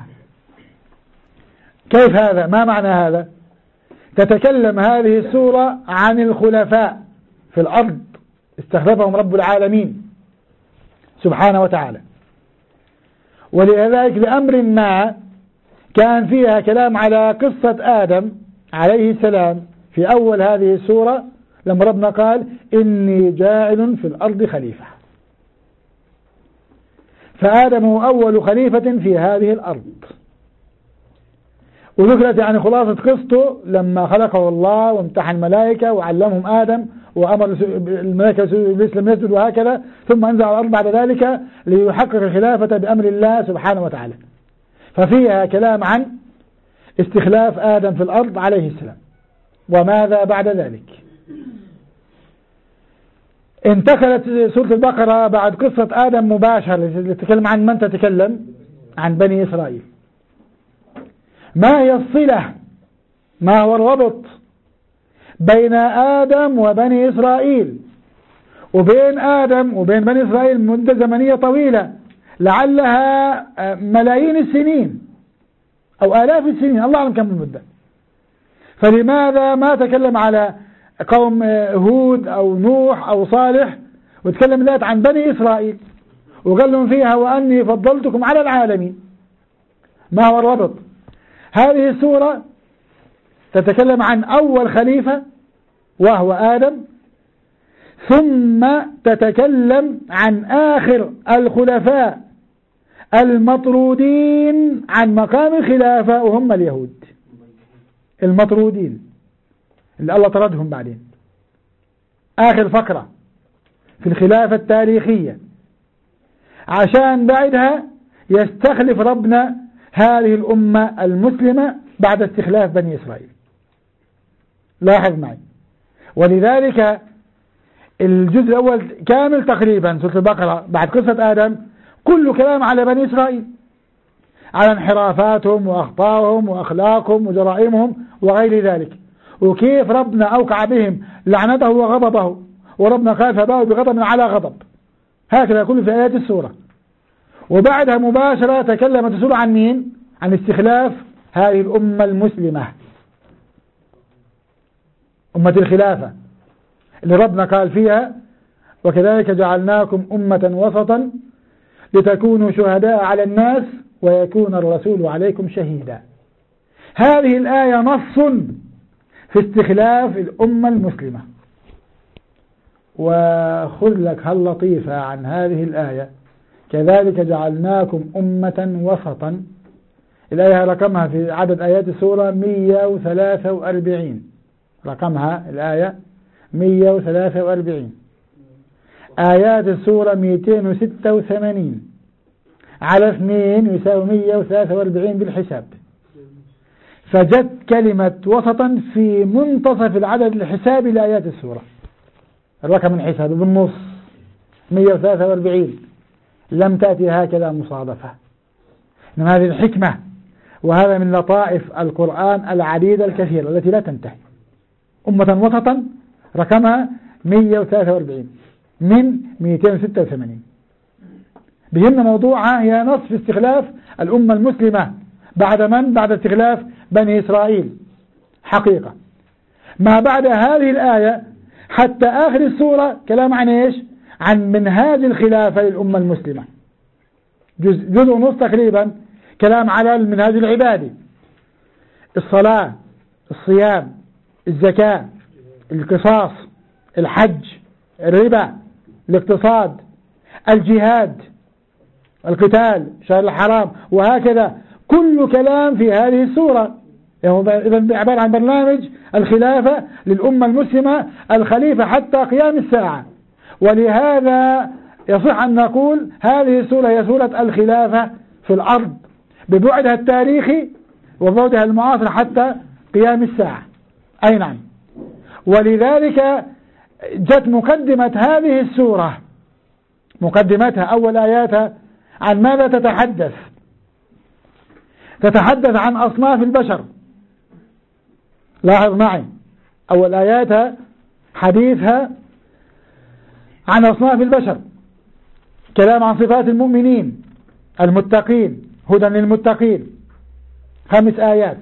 كيف هذا؟ ما معنى هذا؟ تتكلم هذه السورة عن الخلفاء في الأرض استخلفهم رب العالمين سبحانه وتعالى، ولذلك لأمر ما كان فيها كلام على قصة آدم عليه السلام في أول هذه السورة، لما ربنا قال إني جاعل في الأرض خليفة. فآدم هو أول خليفة في هذه الأرض. وذكرت يعني خلاصة قصته لما خلقه الله وامتحن الملائكة وعلمهم آدم وأمر الملائكة إبليس لم يسجد وهكذا، ثم أنزل على الأرض بعد ذلك ليحقق الخلافة بأمر الله سبحانه وتعالى. ففيها كلام عن استخلاف آدم في الأرض عليه السلام. وماذا بعد ذلك؟ انتقلت سورة البقرة بعد قصة آدم مباشرة لتتكلم عن من تتكلم؟ عن بني إسرائيل. ما هي الصلة؟ ما هو الربط بين آدم وبني إسرائيل؟ وبين آدم وبين بني إسرائيل مدة زمنية طويلة، لعلها ملايين السنين أو آلاف السنين، الله أعلم كم المدة. فلماذا ما تكلم على قوم هود أو نوح أو صالح وتكلم ذات عن بني إسرائيل وقال لهم فيها وأني فضلتكم على العالمين؟ ما هو الربط؟ هذه السورة تتكلم عن أول خليفة وهو آدم، ثم تتكلم عن آخر الخلفاء المطرودين عن مقام الخلافة وهم اليهود، المطرودين اللي الله طردهم بعدين. آخر فقرة في الخلافة التاريخية عشان بعدها يستخلف ربنا هذه الأمة المسلمة بعد استخلاف بني إسرائيل. لاحظ معي. ولذلك الجزء الأول كامل تقريبا سورة البقرة بعد قصة آدم كله كلام على بني إسرائيل، على انحرافاتهم وأخطائهم وأخلاقهم وجرائمهم وغير ذلك، وكيف ربنا أوقع بهم لعنته وغضبه، وربنا قال فباءوا بغضب على غضب. هكذا كله في آيات السورة. وبعدها مباشرة تكلمت السورة عن مين؟ عن استخلاف هذه الأمة المسلمة، أمة الخلافة اللي ربنا قال فيها وكذلك جعلناكم أمة وسطا لتكونوا شهداء على الناس ويكون الرسول عليكم شهيدا. هذه الآية نص في استخلاف الأمة المسلمة. وخذ لك هاللطيفة عن هذه الآية كذلك جعلناكم أمة وسطا. الآية رقمها في عدد آيات السورة 143، رقمها الآية 143. آيات السورة 286 على 2 يساوي 143 بالحساب. فجت كلمة وسطا في منتصف العدد الحسابي لآيات السورة، الرقم الحسابي بالنص 143. لم تأتي هكذا مصادفة، إنما هذه الحكمة، وهذا من لطائف القرآن العديدة الكثيرة التي لا تنتهي. أمة وسطا رقمها 143 من 286. بهمنا موضوعها هي نص في استخلاف الأمة المسلمة بعد من؟ بعد استخلاف بني إسرائيل. حقيقة ما بعد هذه الآية حتى آخر السورة كلام عن إيش؟ عن منهاج الخلافة للأمة المسلمة. جزء ونص تقريبا كلام على المنهاج العبادي، الصلاة، الصيام، الزكاة، القصاص، الحج، الربا، الاقتصاد، الجهاد، القتال، شهر الحرام، وهكذا كل كلام في هذه السورة. إذا عبارة عن برنامج الخلافة للأمة المسلمة الخليفة حتى قيام الساعة. ولهذا يصح أن نقول هذه السورة هي سورة الخلافة في الأرض ببعدها التاريخي وبعدها المعاصر حتى قيام الساعة. أي نعم. ولذلك جت مقدمة هذه السورة، مقدمتها أول آياتها عن ماذا تتحدث؟ تتحدث عن أصناف البشر. لاحظ معي أول آياتها حديثها عن أصناف البشر، كلام عن صفات المؤمنين المتقين، هدى للمتقين، 5 آيات.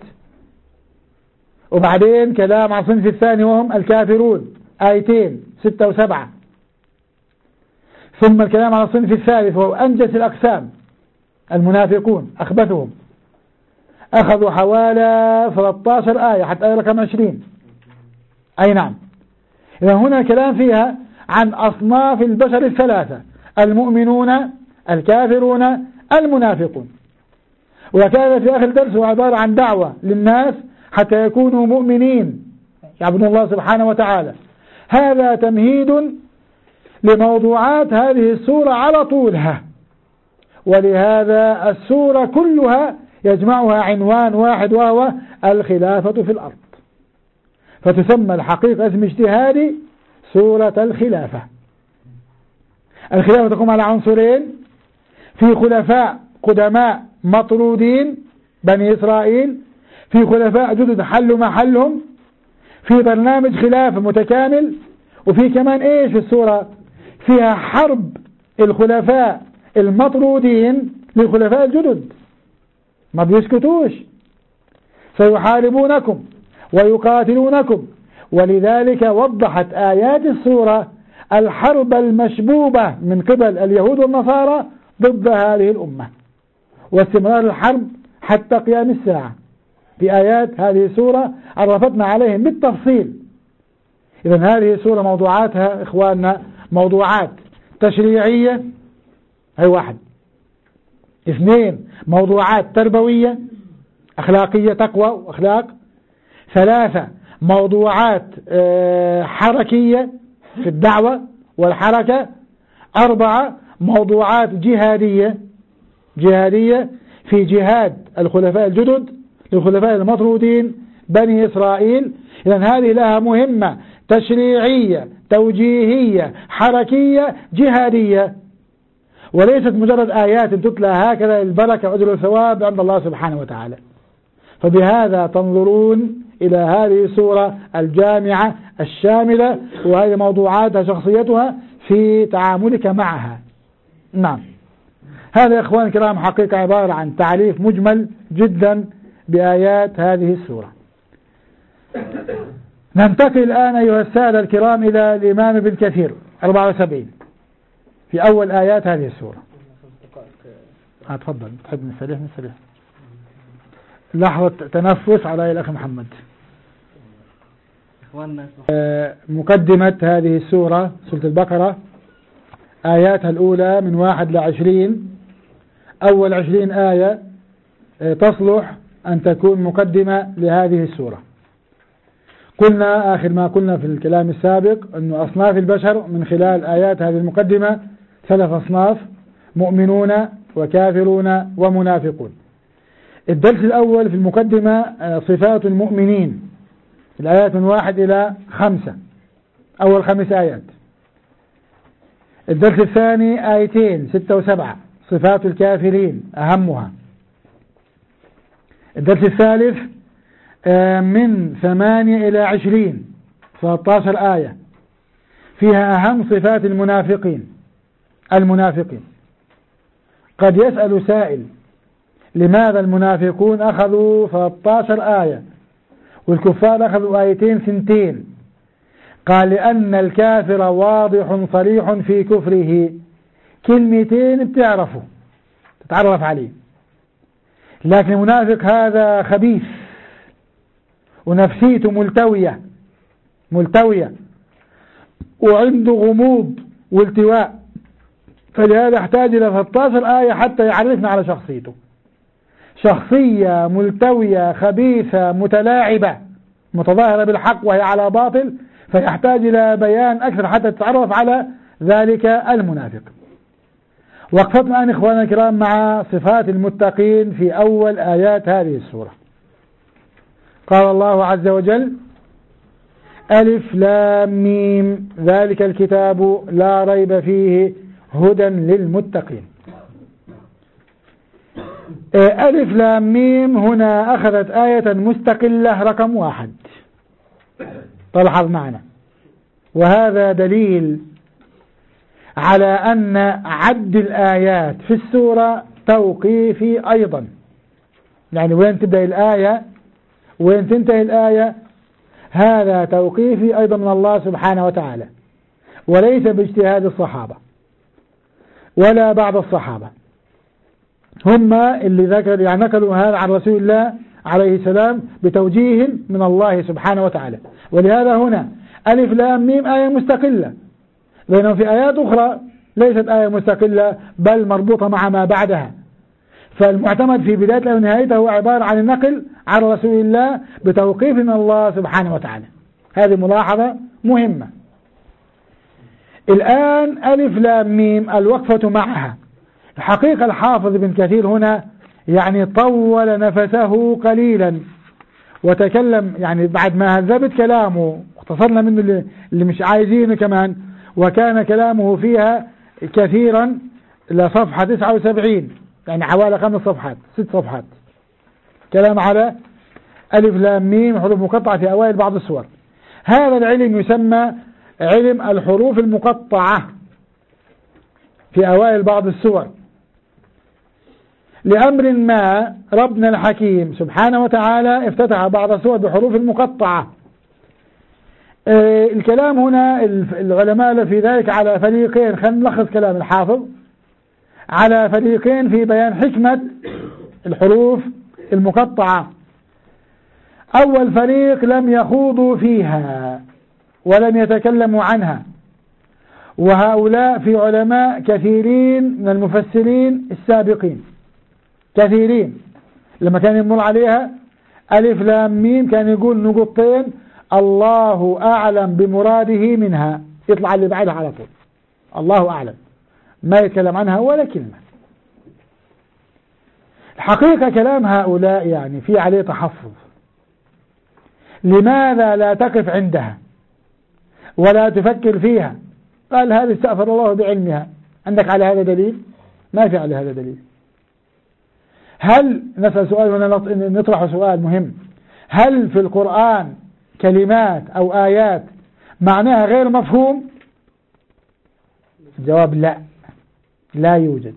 وبعدين كلام عن صنف الثاني وهم الكافرون، 2 6 و7. ثم الكلام عن الصنف الثالث وهو أنجس الأقسام، المنافقون، أخبثهم، أخذوا حوالي 13 آية حتى آية رقم 20. أي نعم. إذا هنا كلام فيها عن أصناف البشر الثلاثة، المؤمنون، الكافرون، المنافقون. وكان في آخر درس هو عبارة عن دعوة للناس حتى يكونوا مؤمنين يعبدون الله سبحانه وتعالى. هذا تمهيد لموضوعات هذه السورة على طولها. ولهذا السورة كلها يجمعها عنوان واحد وهو الخلافة في الأرض، فتسمى الحقيقة اسم اجتهادي سورة الخلافة. الخلافة تقوم على عنصرين: في خلفاء قدماء مطرودين بني إسرائيل، في خلفاء جدد حلوا محلهم، في برنامج خلافة متكامل، وفي كمان ايش في السورة؟ فيها حرب الخلفاء المطرودين للخلفاء الجدد، ما بيسكتوش، سيحاربونكم ويقاتلونكم. ولذلك وضحت آيات السورة الحرب المشبوبة من قبل اليهود والنصارى ضد هذه الأمة واستمرار الحرب حتى قيام الساعة. في آيات هذه السورة عرفتنا عليهم بالتفصيل. إذن هذه السورة موضوعاتها إخواننا موضوعات تشريعية، هي واحد. 2 موضوعات تربوية أخلاقية، تقوى وأخلاق. 3 موضوعات حركية في الدعوة والحركة. 4 موضوعات جهادية في جهاد الخلفاء الجدد للخلفاء المطرودين بني إسرائيل. إذن هذه لها مهمة تشريعية توجيهية حركية جهادية، وليست مجرد آيات تتلى هكذا البركة وأجر الثواب عند الله سبحانه وتعالى. فبهذا تنظرون إلى هذه السورة الجامعة الشاملة، وهذه موضوعاتها شخصيتها في تعاملك معها. نعم، هذا يا إخوان الكرام حقيقة عبارة عن تعريف مجمل جدا بآيات هذه السورة. ننتقل الآن أيها السادة الكرام إلى الإمام ابن كثير 74 في أول آيات هذه السورة. تفضل، تحب نستريح؟ لحظة تنفس على الأخ محمد. مقدمة هذه السورة سورة البقرة، آياتها الأولى من 1 إلى 20. أول 20 آية تصلح أن تكون مقدمة لهذه السورة. قلنا آخر ما قلنا في الكلام السابق أن أصناف البشر من خلال آيات هذه المقدمة 3 أصناف: مؤمنون وكافرون ومنافقون. الدرس الأول في المقدمة صفات المؤمنين، الآيات من 1 إلى 5، أول 5 آيات. الدرس الثاني آيتين 6 و7 صفات الكافرين أهمها. الدرس الثالث من 8 إلى 20 13 آية فيها أهم صفات المنافقين. قد يسأل سائل: لماذا المنافقون أخذوا 13 آية والكفار أخذوا آيتين 2؟ قال: لأن الكافر واضح صريح في كفره، كلمتين بتعرفه تتعرف عليه. لكن المنافق هذا خبيث ونفسيته ملتوية وعنده غموض والتواء، فلهذا يحتاج إلى 13 آية حتى يعرفنا على شخصيته. شخصية ملتوية خبيثة متلاعبة متظاهرة بالحق وهي على باطل، فيحتاج إلى بيان أكثر حتى تتعرف على ذلك المنافق. وقفتنا الآن إخواننا الكرام مع صفات المتقين في أول آيات هذه السورة. قال الله عز وجل: ألف لام ميم ذلك الكتاب لا ريب فيه هدى للمتقين. ألف لام ميم هنا أخذت آية مستقلة رقم 1. تلحظ معنا، وهذا دليل على أن عد الآيات في السورة توقيفي أيضا، يعني وين تبدأ الآية وين تنتهي الآية هذا توقيفي أيضا من الله سبحانه وتعالى، وليس باجتهاد الصحابة ولا بعض الصحابة. هم اللي يعني نقلوا هذا عن رسول الله عليه السلام بتوجيه من الله سبحانه وتعالى. ولهذا هنا ألف لام ميم آية مستقلة، بينما في آيات أخرى ليست آية مستقلة بل مربوطة مع ما بعدها. فالمعتمد في بدايته ونهايته هو عبارة عن النقل عن رسول الله بتوقيف من الله سبحانه وتعالى. هذه ملاحظة مهمة. الآن ألف لام ميم الوقفة معها. الحقيقة الحافظ ابن كثير هنا يعني طول نفسه قليلا وتكلم، يعني بعد ما هذبت كلامه اختصرنا منه اللي مش عايزينه كمان، وكان كلامه فيها كثيرا لصفحة 79، يعني حوالي 5 صفحات 6 صفحات كلام على ألف لام ميم حروف مقطعة في أوائل بعض السور. هذا العلم يسمى علم الحروف المقطعة في أوائل بعض السور. لأمر ما ربنا الحكيم سبحانه وتعالى افتتح بعض السور بحروف مقطعة. الكلام هنا العلماء في ذلك على فريقين. خلينا نلخص كلام الحافظ على فريقين في بيان حكمة الحروف المقطعة. أول فريق لم يخوضوا فيها ولم يتكلموا عنها، وهؤلاء في علماء كثيرين من المفسرين السابقين، كثيرين لما كان يمر عليها ألف لام ميم كان يقول نقطتين الله أعلم بمراده منها، يطلع اللي بعدها على طول الله أعلم، ما يتكلم عنها ولا كلمة. الحقيقة كلام هؤلاء يعني في عليه تحفظ. لماذا لا تقف عندها ولا تفكر فيها؟ قال هذا استغفر الله بعلمها. عندك على هذا دليل؟ ما في على هذا دليل. هل نسأل سؤال ونطرح سؤال مهم، هل في القرآن كلمات أو آيات معناها غير مفهوم؟ الجواب لا، لا يوجد.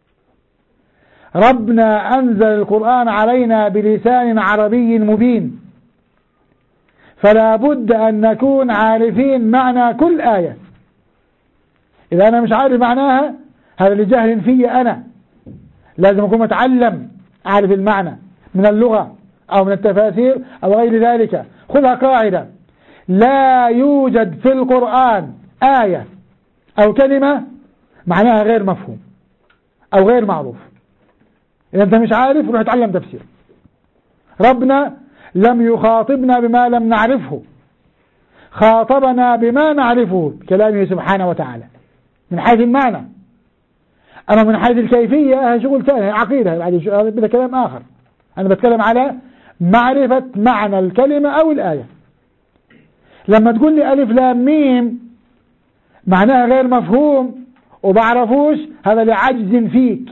ربنا أنزل القرآن علينا بلسان عربي مبين، فلا بد أن نكون عارفين معنى كل آية. إذا أنا مش عارف معناها هذا لجهل في أنا، لازم أكون متعلم أعرف المعنى من اللغة أو من التفاسير أو غير ذلك. خذها قاعدة، لا يوجد في القرآن آية أو كلمة معناها غير مفهوم أو غير معروف. إذا أنت مش عارف روح اتعلم تفسير. ربنا لم يخاطبنا بما لم نعرفه، خاطبنا بما نعرفه بكلامه سبحانه وتعالى من حيث المعنى. أما من حيث الكيفية شغل ثاني، عقيدة، هذا كلام آخر. أنا بتكلم على معرفة معنى الكلمة أو الآية. لما تقول لي ألف لام ميم معناها غير مفهوم وبعرفوش، هذا لعجز فيك،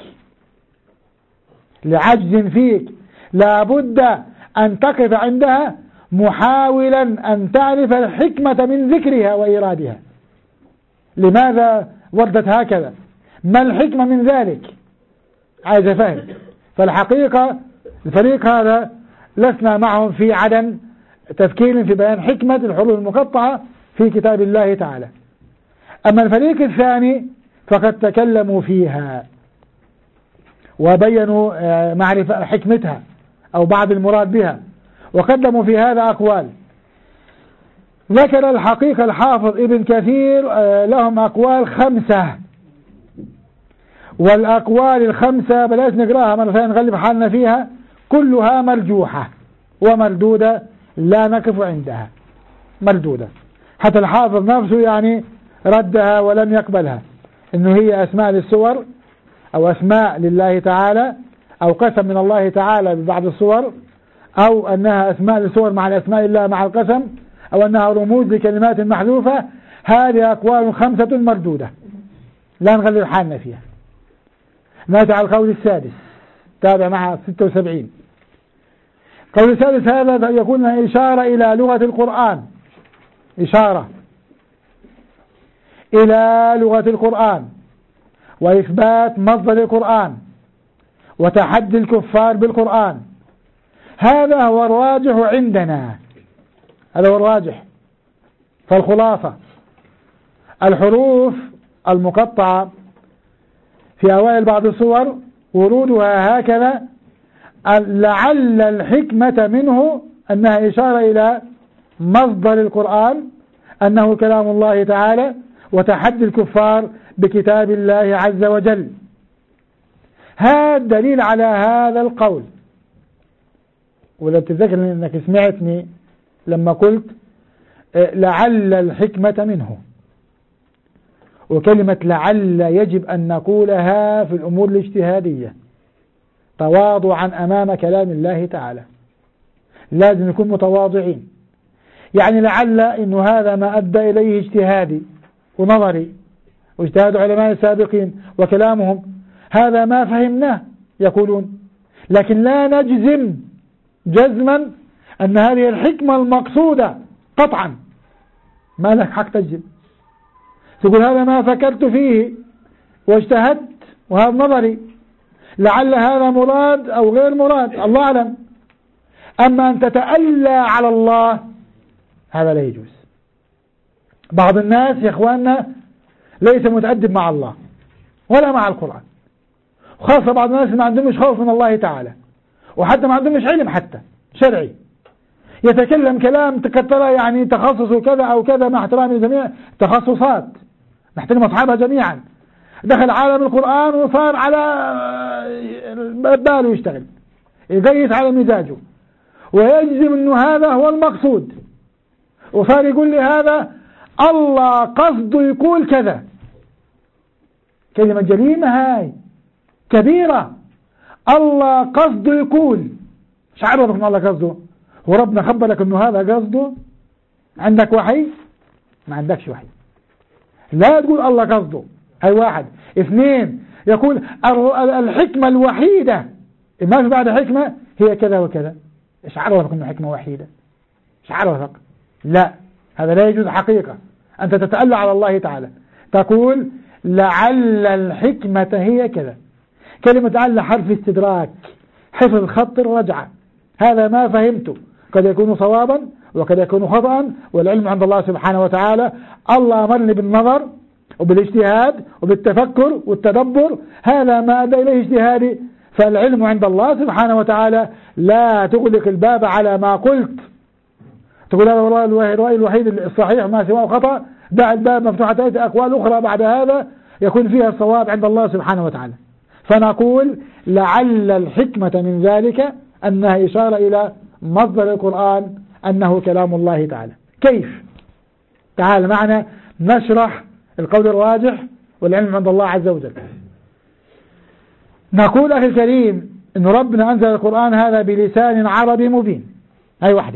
لعجز فيك. لابد أن تقف عندها محاولا أن تعرف الحكمة من ذكرها وإيرادها. لماذا وردت هكذا؟ ما الحكمة من ذلك؟ عايز أفهم. فالحقيقة الفريق هذا لسنا معهم في عدم تفكير في بيان حكمة الحروف المقطعة في كتاب الله تعالى. أما الفريق الثاني فقد تكلموا فيها وبينوا معرفة حكمتها أو بعض المراد بها، وقدموا في هذا أقوال. ذكر الحقيقة الحافظ ابن كثير لهم أقوال 5، والأقوال 5 بلاش نقراها مرة ثانية نغلب حالنا فيها، كلها مرجوحة ومردودة لا نقف عندها، مردودة. حتى الحافظ نفسه يعني ردها ولم يقبلها، إنه هي أسماء للسور أو أسماء لله تعالى أو قسم من الله تعالى ببعض الصور، أو أنها أسماء للسور مع الأسماء الله مع القسم، أو أنها رموز لكلمات محذوفة. هذه أقوال 5 مردودة لا نغلب حالنا فيها. نأتي على القول السادس، تابع مع 76. القول السادس هذا يكون إشارة إلى لغة القرآن، إشارة إلى لغة القرآن وإثبات مصدر القرآن وتحدي الكفار بالقرآن. هذا هو الراجح عندنا، هذا هو الراجح. فالخلاصة الحروف المقطعة في أوائل بعض الصور ورودها هكذا لعل الحكمة منه أنها إشارة إلى مصدر القرآن أنه كلام الله تعالى وتحدي الكفار بكتاب الله عز وجل. هذا دليل على هذا القول. ولا تتذكر أنك سمعتني لما قلت لعل الحكمة منه، وكلمة لعل يجب أن نقولها في الأمور الاجتهادية تواضعا أمام كلام الله تعالى، لازم نكون متواضعين. يعني لعل إنه هذا ما أدى إليه اجتهادي ونظري واجتهاد علماء السابقين وكلامهم، هذا ما فهمناه يقولون، لكن لا نجزم جزما أن هذه الحكمة المقصودة قطعا. ما لك حق تجزم، تقول هذا ما فكرت فيه واجتهدت وهذا نظري، لعل هذا مراد أو غير مراد، الله أعلم. أما أن تتألى على الله هذا لا يجوز. بعض الناس يا إخواننا ليس متأدب مع الله ولا مع القرآن، وخاصة بعض الناس ما عندهمش خوف من الله تعالى، وحتى ما عندهمش علم حتى شرعي، يتكلم كلام تكتره يعني تخصص كذا أو كذا، مع احترام جميع تخصصات نحترم أصحابها جميعا. دخل عالم القرآن وصار على باله يشتغل، يقيس على مزاجه ويجزم أنه هذا هو المقصود، وصار يقول لي هذا الله قصده يقول كذا. كلمة جريمة هاي كبيرة. الله قصده يقول، مش عارفك من الله قصده، وربنا خبرك انه هذا قصده. عندك وحي؟ ما عندكش وحي. لا تقول الله قصده، هاي واحد. اثنين، يقول الحكمة الوحيدة، ما في بعد حكمة، هي كذا وكذا. ايش عرفك انه حكمة وحيدة؟ ايش عرفك؟ لا، هذا لا يجوز حقيقة. أنت تتألى على الله تعالى، تقول لعل الحكمة هي كذا. كلمة لعل حرف استدراك، حفظ خط الرجعة، هذا ما فهمته، قد يكون صوابا وقد يكون خطأ، والعلم عند الله سبحانه وتعالى. الله أمرني بالنظر وبالاجتهاد وبالتفكر والتدبر، هذا ما أدى إليه اجتهادي، فالعلم عند الله سبحانه وتعالى. لا تغلق الباب على ما قلت، تقول هذا والله الرأي الوحيد الصحيح ما سواه خطأ، دع الباب مفتوحة تأتي أقوال أخرى بعد هذا يكون فيها الصواب عند الله سبحانه وتعالى. فنقول لعل الحكمة من ذلك أنها إشارة إلى مصدر القرآن أنه كلام الله تعالى. كيف؟ تعال معنا نشرح القول الراجح والعلم عند الله عز وجل. نقول أخي الكريم أن ربنا أنزل القرآن هذا بلسان عربي مبين، هاي واحدة.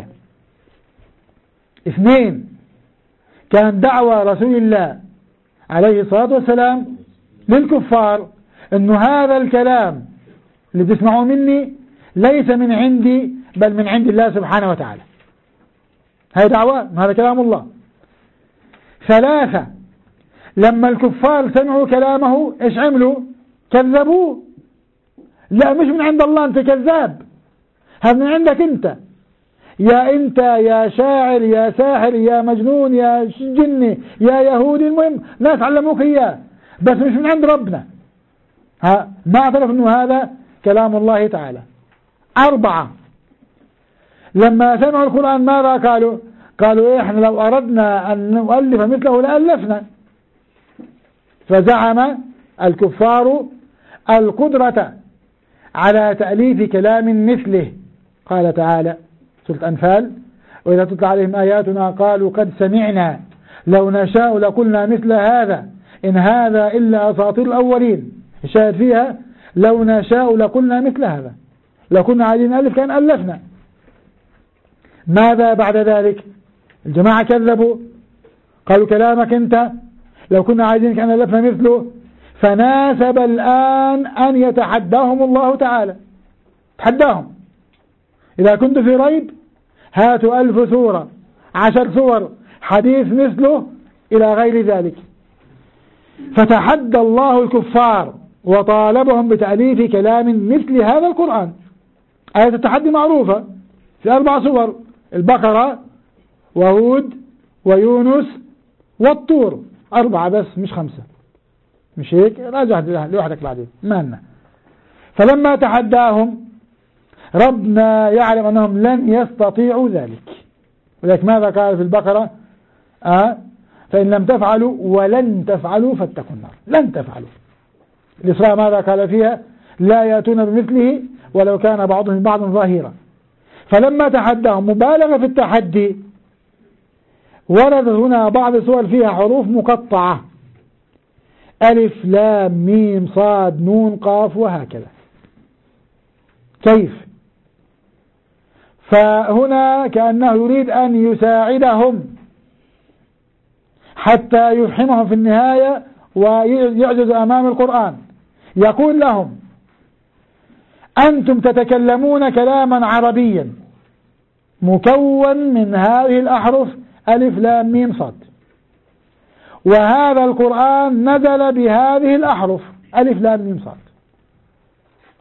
اثنين، كان دعوة رسول الله عليه الصلاة والسلام للكفار أنه هذا الكلام اللي تسمعوا مني ليس من عندي بل من عند الله سبحانه وتعالى. هاي دعوة، هذا كلام الله. ثلاثة، لما الكفار سمعوا كلامه ايش عملوا؟ كذبوه. لا، مش من عند الله، انت كذاب، هذا من عندك انت، يا شاعر يا ساحر يا مجنون يا جني يا يهودي، المهم ناس علموك اياه بس مش من عند ربنا. ما اعترف انه هذا كلام الله تعالى. أربعة، لما سمعوا القرآن ماذا قالوا؟ قالوا احنا لو اردنا ان نؤلف مثله لألفنا. فزعم الكفار القدرة على تأليف كلام مثله. قال تعالى سورة أنفال: وإذا تتلى عليهم آياتنا قالوا قد سمعنا لو نشاء لقلنا مثل هذا إن هذا إلا أساطير الأولين. الشاهد فيها لو نشاء لقلنا مثل هذا، لو كنا عايزين نألف كان ألفنا. ماذا بعد ذلك؟ الجماعة كذبوا، قالوا كلامك أنت، لو كنا عايزين كان ألفنا مثله. فناسب الآن أن يتحداهم الله تعالى، تحداهم: إذا كنت في ريب هاتوا 1000 سورة 10 سور حديث مثله إلى غير ذلك. فتحدى الله الكفار وطالبهم بتأليف كلام مثل هذا القرآن. آية التحدي معروفة في 4 سور: البقرة وهود ويونس والطور. 4 بس مش 5، مش هيك؟ راجع لوحدك بعدين ما لنا. فلما تحداهم ربنا يعلم أنهم لن يستطيعوا ذلك، ولذلك ماذا قال في البقرة؟ فإن لم تفعلوا ولن تفعلوا فاتقوا النار. لن تفعلوا. الإسراء ماذا قال فيها؟ لا يأتون بمثله ولو كان بعضهم بعضا ظاهرا. فلما تحداهم مبالغة في التحدي، ورد هنا بعض سور فيها حروف مقطعة: ألف لام ميم صاد نون قاف وهكذا. كيف؟ فهنا كأنه يريد أن يساعدهم حتى يفهمهم في النهاية ويعجز أمام القرآن. يقول لهم: أنتم تتكلمون كلاما عربيا مكون من هذه الأحرف ألف لام ميم صاد، وهذا القرآن نزل بهذه الأحرف ألف لام ميم صاد.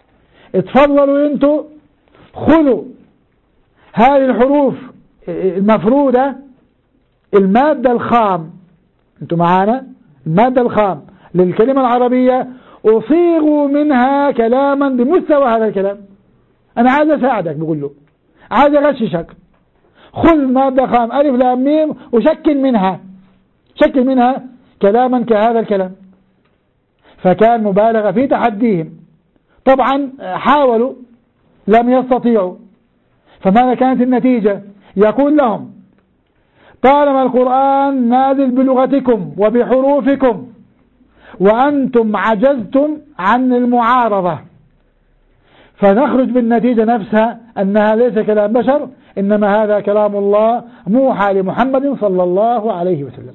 اتفضلوا انتوا خذوا هذه الحروف المفرودة، المادة الخام، انتوا معانا، المادة الخام للكلمة العربية، أصيغوا منها كلاما بمستوى هذا الكلام. أنا عايز أساعدك، بقول له عايز أغششك، خذ مادة خام ألف لام ميم وشكل منها كلاما كهذا الكلام. فكان مبالغة في تحديهم، طبعا حاولوا لم يستطيعوا. فماذا كانت النتيجة؟ يقول لهم طالما القرآن نازل بلغتكم وبحروفكم وأنتم عجزتم عن المعارضة، فنخرج بالنتيجة نفسها أنها ليس كلام بشر، إنما هذا كلام الله موحى لمحمد صلى الله عليه وسلم.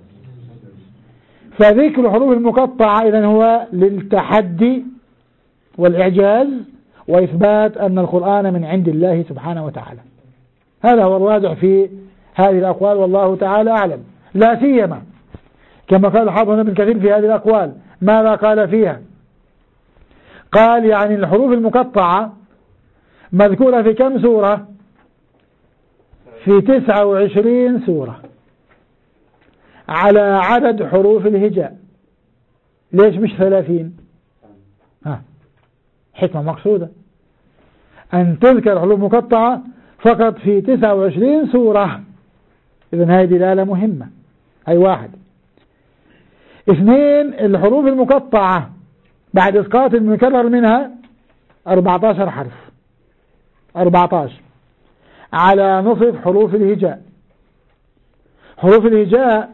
فذكر الحروف المقطعة إذن هو للتحدي والإعجاز وإثبات أن القرآن من عند الله سبحانه وتعالى. هذا هو الراجع في هذه الأقوال، والله تعالى أعلم. لا سيما كما قال الحافظ ابن كثير في هذه الأقوال، ماذا قال فيها؟ قال يعني الحروف المقطعة مذكورة في كم سورة؟ في 29 سورة على عدد حروف الهجاء. ليش مش 30؟ حكمة مقصودة أن تذكر حروف مقطعة فقط في 29 سورة. إذن هذه دلالة مهمة. أي واحد. اثنين، الحروف المقطعة بعد إسقاط المكرر منها 14 حرف، 14 على نصف حروف الهجاء. حروف الهجاء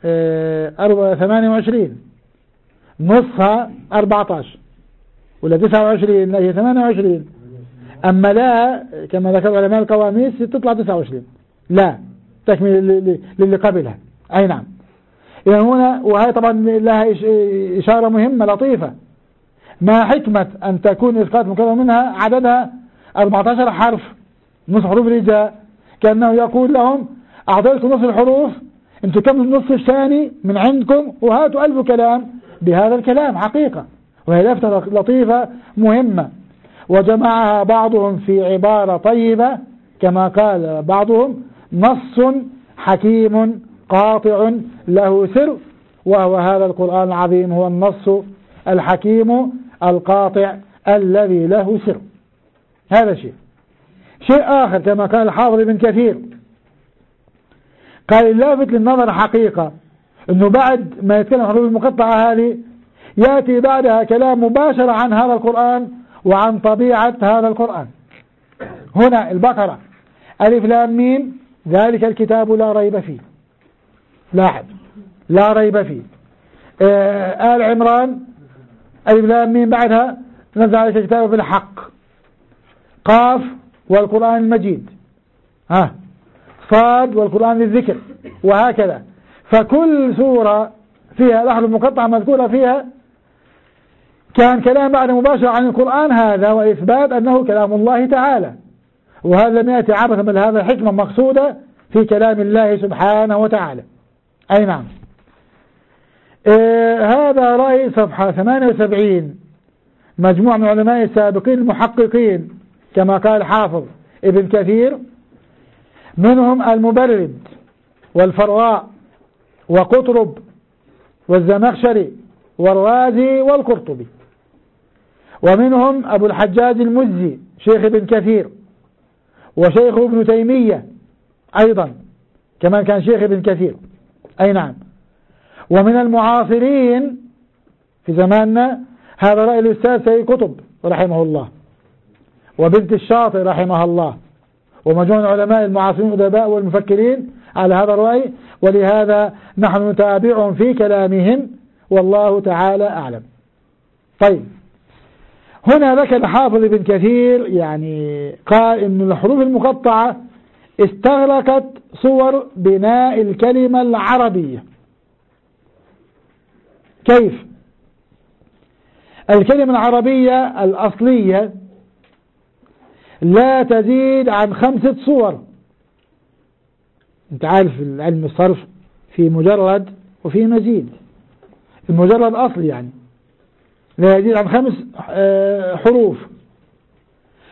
28، نصفها 14 ولا 29 لا هي 28. أما لا كما ذكر علماء القواميس تطلع 29، لا تكمل للي قبلها. أي نعم. يعني هنا وهي طبعا لها إشارة مهمة لطيفة، ما حكمة أن تكون إسقاط مكرر منها عددها 14 حرف نصف حروف الهجاء؟ كأنه يقول لهم أعطيتكم نصف الحروف، انتم كملوا النصف الثاني من عندكم وهاتوا ألف كلام بهذا الكلام حقيقة. وهي لفتة لطيفة مهمة، وجمعها بعضهم في عبارة طيبة كما قال بعضهم: نص حكيم قاطع له سر، وهو هذا القرآن العظيم هو النص الحكيم القاطع الذي له سر. هذا شيء آخر كما قال الحافظ ابن كثير، قال اللافت للنظر حقيقة أنه بعد ما يتكلم عن الحروف المقطعة هذه يأتي بعدها كلام مباشر عن هذا القرآن وعن طبيعة هذا القرآن. هنا البقرة ألف لام ميم ذلك الكتاب لا ريب فيه، لاحظ لا ريب فيه. آل عمران ألف لام ميم بعدها نزل عليك الكتاب بالحق. قاف والقرآن المجيد، صاد والقرآن للذكر، وهكذا. فكل سورة فيها الأحرف المقطعة مذكورة فيها كان كلام بعد مباشر عن القرآن هذا، وإثبات أنه كلام الله تعالى، وهذا لم يأتي عبثا، بل هذا حكمة مقصودة في كلام الله سبحانه وتعالى. أي نعم. هذا رأي صفحة 78 مجموعة من علماء السابقين المحققين كما قال حافظ ابن كثير، منهم المبرد والفراء وقطرب والزمخشري والرازي والقرطبي، ومنهم أبو الحجاج المزي شيخ ابن كثير، وشيخ ابن تيمية أيضا كمان كان شيخ ابن كثير. أي نعم. ومن المعاصرين في زماننا هذا رأي الأستاذ سيد قطب رحمه الله، وبنت الشاطئ رحمها الله، ومجموعة العلماء المعاصرين الأدباء والمفكرين على هذا الرأي، ولهذا نحن نتابعهم في كلامهم والله تعالى أعلم. طيب، هنا ذكر الحافظ ابن كثير يعني قال إن الحروف المقطعة استغرقت صور بناء الكلمة العربية. كيف؟ الكلمة العربية الأصلية لا تزيد عن 5 صور. انت عارف علم الصرف في مجرد وفي مزيد. المجرد أصل يعني لا يزيد عن 5 حروف،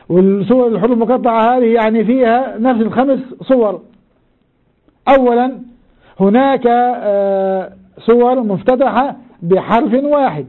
والصور الحروف المقطعة هذه يعني فيها نفس الخمس صور. أولا هناك صور مفتتحة بحرف واحد،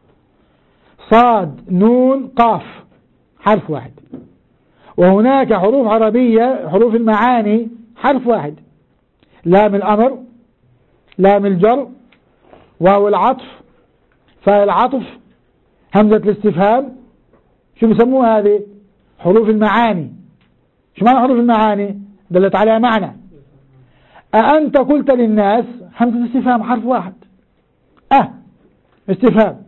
صاد نون قاف حرف واحد. وهناك حروف عربية حروف المعاني حرف واحد، لام الأمر، لام الجر، واو العطف، فاء العطف، همزة الاستفهام. شو بسموها هذه؟ حروف المعاني. شو معنى حروف المعاني؟ دلت على معنى. أأنت قلت للناس، همزة الاستفهام حرف واحد، استفهام.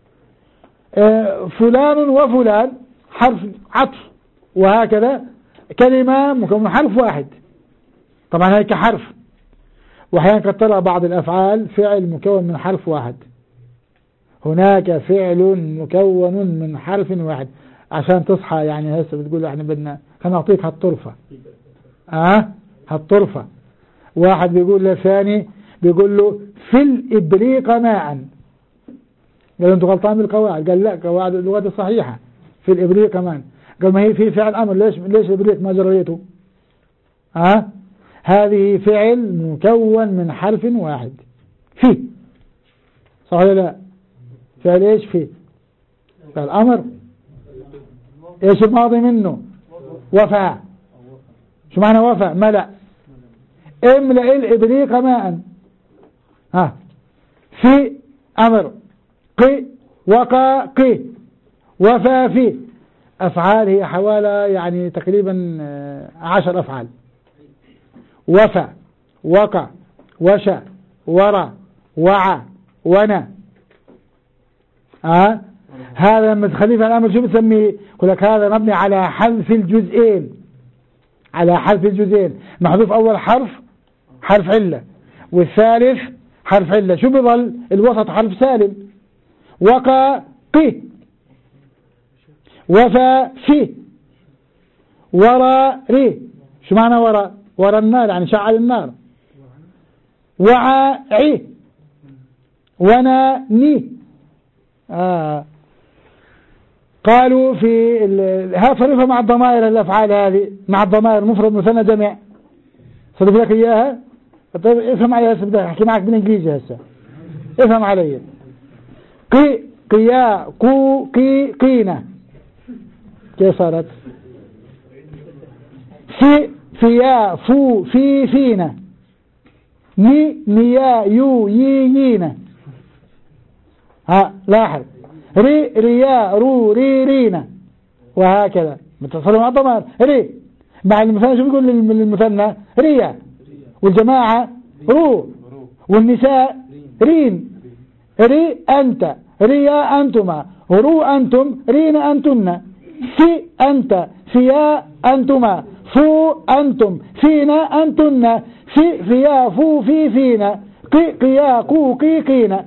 فلان وفلان حرف عطف، وهكذا كلمة مكون حرف واحد. طبعا هيك حرف. وأحيانا قد ترى بعض الأفعال فعل مكون من حرف واحد. هناك فعل مكون من حرف واحد، عشان تصحى يعني. هسه بتقول احنا بدنا خلينا نعطيك هالطرفة، هالطرفة. واحد بيقول للثاني، بيقول له في الإبريق ماء، قال انتوا غلطان بالقواعد. قال لا، قواعد اللغة الصحيحة في الإبريق ماء. قال ما هي في فعل أمر، ليش الإبريق ما جريته؟ هذه فعل مكون من حرف واحد، في. صح ولا لا؟ فعل ايش في؟ فعل أمر. ايش الماضي منه؟ وفاء. شو معنى وفاء؟ ملأ. املأ الإبريق ماء. في أمر، قي، وقى، قي، وفى، في. أفعال هي حوالي يعني تقريبا 10 أفعال. وفى، وقى، وشى، ورى، وعى، ونى. هذا لما تخليه في الأمر شو بتسميه؟ يقول لك هذا مبني على حذف الجزئين، على حذف الجزئين. محذوف أول حرف علة، والثالث حرف علة. شو بظل؟ الوسط حرف سالم. وقى، قي، وفى، في، ورى، ري. شو معنى ورى؟ ورى النار يعني شعل النار. وعى، عي، ونى، ني. قالوا في ها صرفها مع الضمائر. الأفعال هذه مع الضمائر مفرد مثنى جمع. صرف لك إياها. طيب افهم علي هسه، بدي أحكي معك بالإنجليزي هسه، افهم علي. قي، قيا، قو، قي، قينا. كيف صارت؟ في، فيا، فو، في، فينا. ني، نيا، يو، يينا. لاحظ. ري، ريا، رو، ري، رينا، وهكذا. متصل مع الضمائر. ري مع المثنى شو بيقول للمثنى؟ ريا. والجماعة رو. والنساء رين. ري أنت، ريا أنتما، رو أنتم، رين أنتن. في أنت، فيا أنتما، فو أنتم، فينا أنتن. في، فيا، فو، في، فينا. قي، قيا، قو، قي، قينا.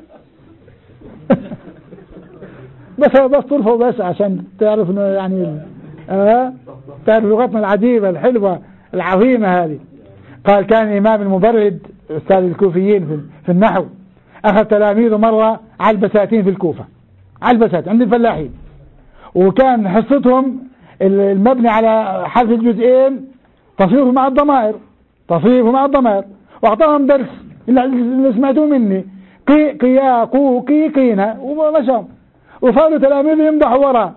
بس طرفه بس عشان تعرف انه يعني تعرف لغتنا العجيبة الحلوة العظيمة هذه. قال كان الإمام المبرد أستاذ الكوفيين في النحو أخذ تلاميذه مرة على البساتين في الكوفة، على البساتين عند الفلاحين، وكان حصتهم المبني على حذف الجزئين تصريفه مع الضمائر، تصريفه مع الضمائر. واعطاهم درس اللي سمعتوه مني، قي، قيا، قو، قي، قينا، ومشاهم. وصاروا تلاميذ يمدحوا وراه.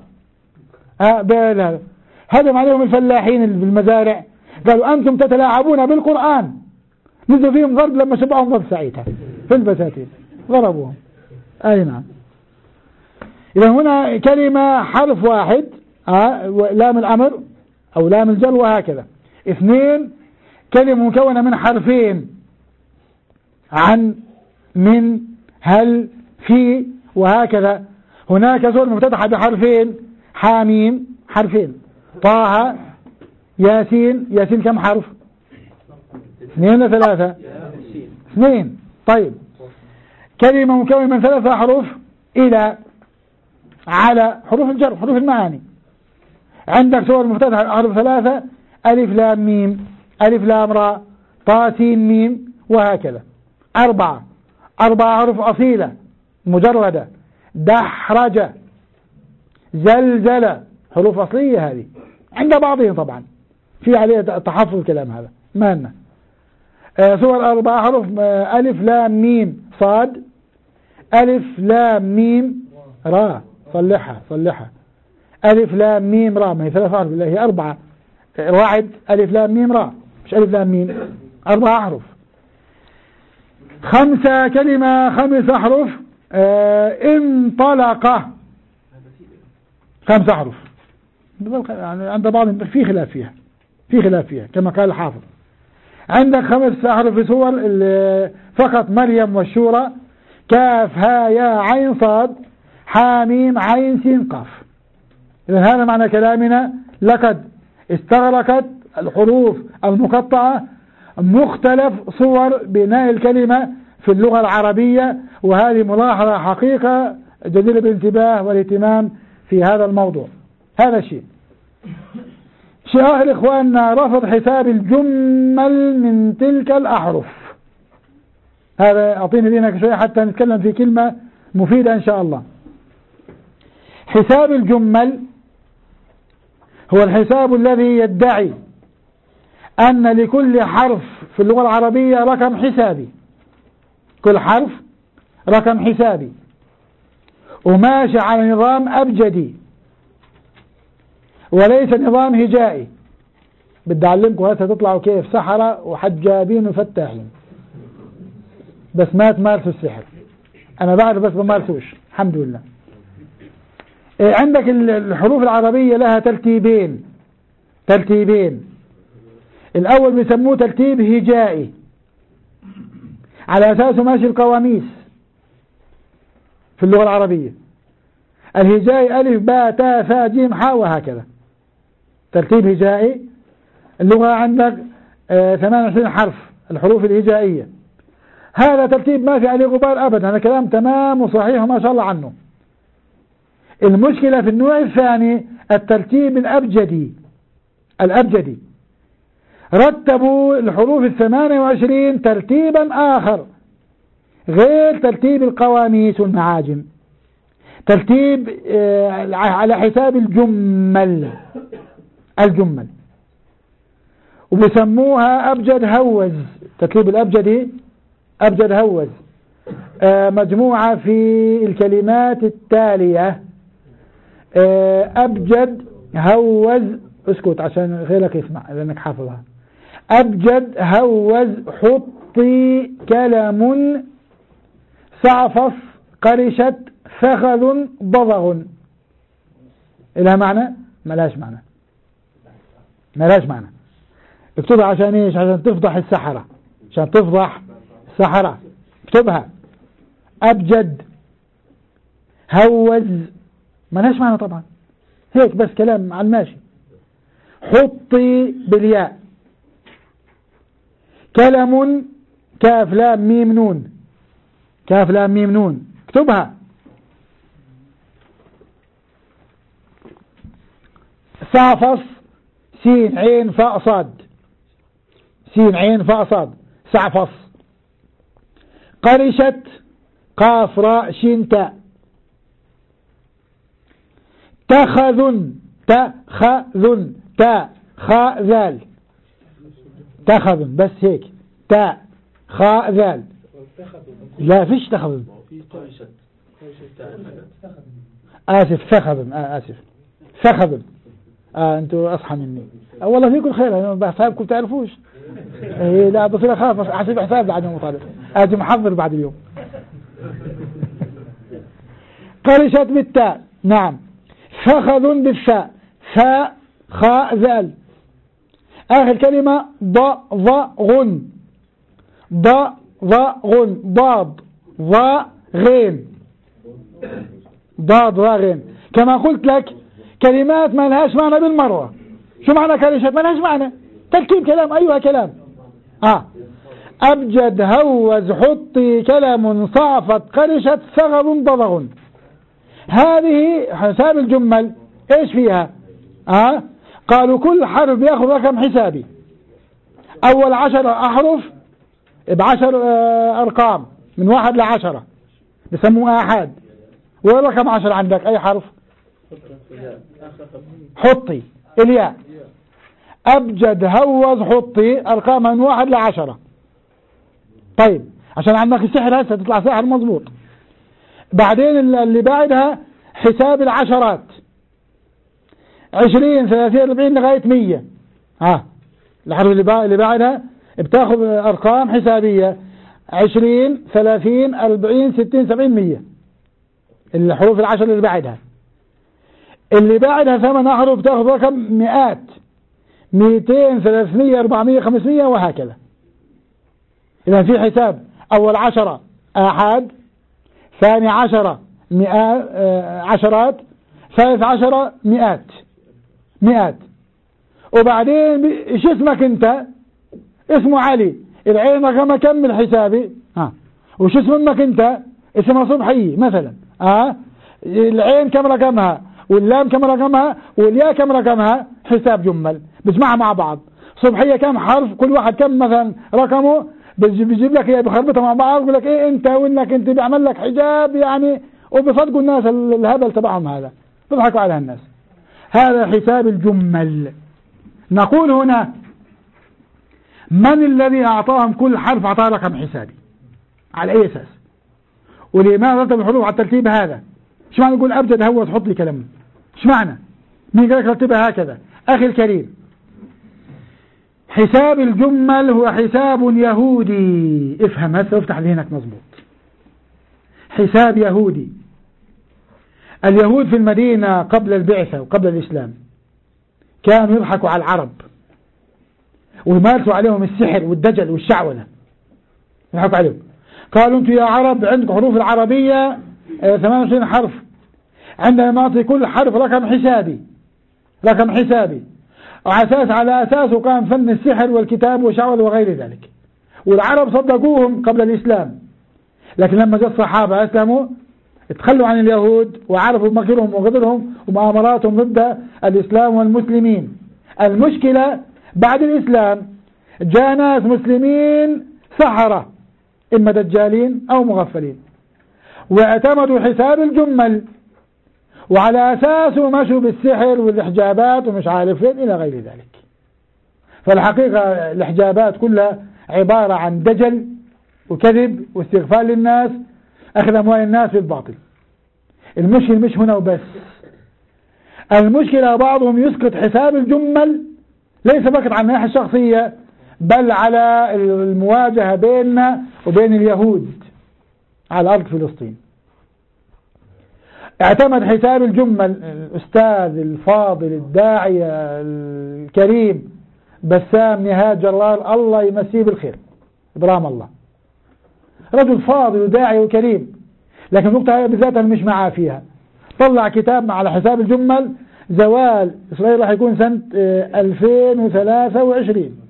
هدم عليهم الفلاحين بالمزارع، قالوا أنتم تتلاعبون بالقرآن. نزلوا فيهم ضرب لما شبعهم ضرب ساعتها في البساتين، ضربوهم. أي نعم. إذا هنا كلمة حرف واحد، لام الأمر أو لام الجر، وهكذا. 2 كلمة مكونة من حرفين، عن، من، هل، في، وهكذا. هناك سور مفتتحة بحرفين، حاميم حرفين، طه، ياسين. ياسين كم حرف؟ 2 ولا 3؟ 2. طيب كلمة مكونة من 3 أحرف، إلى، على، حروف الجر، حروف المعاني. عندك سور مفتتحة حرف 3، ألف لام ميم، ألف لام را، طا سين ميم، وهكذا. 4 أحرف أصيلة مجردة، دحرج، زلزل، حروف أصلية هذه عند بعضهم طبعا، في عليه تحفظ الكلام هذا ما لنا. صور 4 أحرف، ألف لام ميم صاد، ألف لام ميم را، صلحها ألف لام ميم را، ما هي 3 أحرف، هي 4 واحد، ألف لام ميم را، مش ألف لام ميم، 4 أحرف. 5 كلمة 5 أحرف، انطلق 5 أحرف، يعني عند بعضهم في خلاف فيها كما قال الحافظ. عندك 5 أحرف في سور فقط مريم والشورى، كاف ها يا عين صاد حاميم عين سين قاف. إذن هذا معنى كلامنا، لقد استغرقت الحروف المقطعة مختلف صور بناء الكلمة في اللغة العربية، وهذه ملاحظة حقيقة جديرة بالانتباه والاهتمام في هذا الموضوع. هذا شيء آخر إخواننا، رفض حساب الجمل من تلك الأحرف. هذا أعطيني دينك شوية حتى نتكلم في كلمة مفيدة إن شاء الله. حساب الجمل هو الحساب الذي يدعي أن لكل حرف في اللغة العربية رقم حسابي، كل حرف رقم حسابي وماشي على نظام أبجدي وليس نظام هجائي. بدي أعلمكم هسه تطلعوا كيف سحرة وحجابين وفتاحين، بس ما تمارسوا السحر. أنا بعرف بس بمارسوش الحمد لله. عندك الحروف العربية لها ترتيبين. الأول بيسموه ترتيب هجائي، على أساسه ماشي القواميس في اللغة العربية. الهجائي ألف باء تاء ثاء جيم حاء وهكذا، ترتيب هجائي. اللغة عندك 28 حرف، الحروف الهجائية. هذا ترتيب ما في عليه غبار أبدا، هذا كلام تمام وصحيح وما شاء الله عنه. المشكلة في النوع الثاني الترتيب الأبجدي. رتبوا الحروف 28 ترتيبا آخر غير ترتيب القواميس والمعاجم، ترتيب على حساب الجمل، وبسموها أبجد هوز. ترتيب الأبجدي أبجد هوز. مجموعة في الكلمات التالية: أبجد هوز، اسكت عشان غيرك يسمع لأنك حافظها. أبجد هوز حطي كلم صعفص قرشت فخذ ضضغ. إلها معنى؟ ملاش معنى. اكتبها عشان ايش؟ عشان تفضح السحرة، اكتبها. أبجد هوز ملاش معنى طبعا، هيك بس كلام على الماشي. حطي بالياء. كلم كاف لام ميم نون، اكتبها. صعفص سين عين فاء صاد، صعفص. قرشت قاف راء شين تاء. تخذن تاء خاء ذال، تخذن بس هيك، تاء خاء ذال. لا فيش تخذن، ثخذن. انتوا اصحى مني. والله فيكم خير، انا بحسابكم تعرفوش. لا بصير اخاف احسب حساب بعد يوم طالب، اجي محضر بعد اليوم. قرشت بالتاء، نعم. فخذ بالثاء، ثاء خاء ذال. آخر كلمة ضغن، ضاد غين، كما قلت لك كلمات ما لهاش معنى بالمرة. شو معنى كرشت؟ ما لهاش معنى، تركيب كلام. أيها كلام. أبجد هوز حطي كلم صعفت قرشت ثغر ضضغ. هذه حساب الجمل ايش فيها؟ قالوا كل حرف ياخذ رقم حسابي. اول 10 احرف ب10 ارقام من 1 ل10 بسموها احاد. والرقم 10 عندك اي حرف؟ حطي الياء، أبجد هوز حطي، أرقام من 1 ل10. طيب عشان عندك السحر هسه تطلع سحر مظبوط. بعدين اللي بعدها حساب العشرات، 20 30 40 لغاية 100. الحرف اللي بعدها بتاخذ أرقام حسابية، 20 30 40 60 70 100. الحروف العشر اللي بعدها، اللي بعدها 8 أحرف بتاخذ رقم مئات، 200 300 400 500 وهكذا. إذا في حساب أول 10 آحاد، ثاني 10 مئات عشرات، ثالث 10 مئات. وبعدين شو اسمك انت؟ اسمه علي، العين رقمها كم من حسابي؟ وشو اسم امك انت؟ اسمها صبحي مثلا. العين كم رقمها، واللام كم رقمها، والياء كم رقمها، حساب جمل بجمعها مع بعض. صبحية كم حرف، كل واحد كم مثلا رقمه، بيجيب لك ايه، بخربطها مع بعض، بيقول لك ايه انت وانك انت، بيعمل لك حجاب يعني، وبصدقوا الناس الهبل تبعهم هذا، بيضحكوا على الناس. هذا حساب الجمل. نقول هنا من الذي أعطاهم كل حرف أعطاه رقم حسابي؟ على أي أساس؟ ولماذا رتب الحروف على الترتيب هذا؟ ايش معنى نقول أبجد هو تحط لي كلام؟ ايش معنى؟ مين قال لك رتبها هكذا؟ أخي الكريم، حساب الجمل هو حساب يهودي. افهم هسه وافتح ذهنك مظبوط. حساب يهودي. اليهود في المدينة قبل البعثة وقبل الإسلام كانوا يضحكوا على العرب ويمارسوا عليهم السحر والدجل والشعوذة، يضحكوا عليهم. قالوا انتم يا عرب عندكم حروف العربية 28 حرف، عندنا نعطي كل حرف رقم حسابي، على أساسه كان فن السحر والكتاب والشعوذة وغير ذلك. والعرب صدقوهم قبل الإسلام، لكن لما جاء الصحابة أسلموا تخلوا عن اليهود وعرفوا مكرهم وغدرهم ومؤامراتهم ضد الإسلام والمسلمين. المشكلة بعد الإسلام جاء ناس مسلمين سحرة، إما دجالين أو مغفلين، واعتمدوا حساب الجمل، وعلى أساسه مشوا بالسحر والإحجابات ومش عارف فين إلى غير ذلك. فالحقيقة الإحجابات كلها عبارة عن دجل وكذب واستغفال للناس، أخذ أموال الناس بالباطل. المشكلة مش هنا وبس، المشكلة بعضهم يسقط حساب الجمل ليس فقط عن الناحية الشخصية، بل على المواجهة بيننا وبين اليهود على أرض فلسطين. اعتمد حساب الجمل الأستاذ الفاضل الداعية الكريم بسام نهاد جلال، الله يمسيه بالخير، إبراهيم الله، رجل فاضل وداعي وكريم، لكن النقطة هي بذاتها مش معاه فيها. طلع كتاب على حساب الجمل، زوال إسرائيل راح يكون سنة 2023.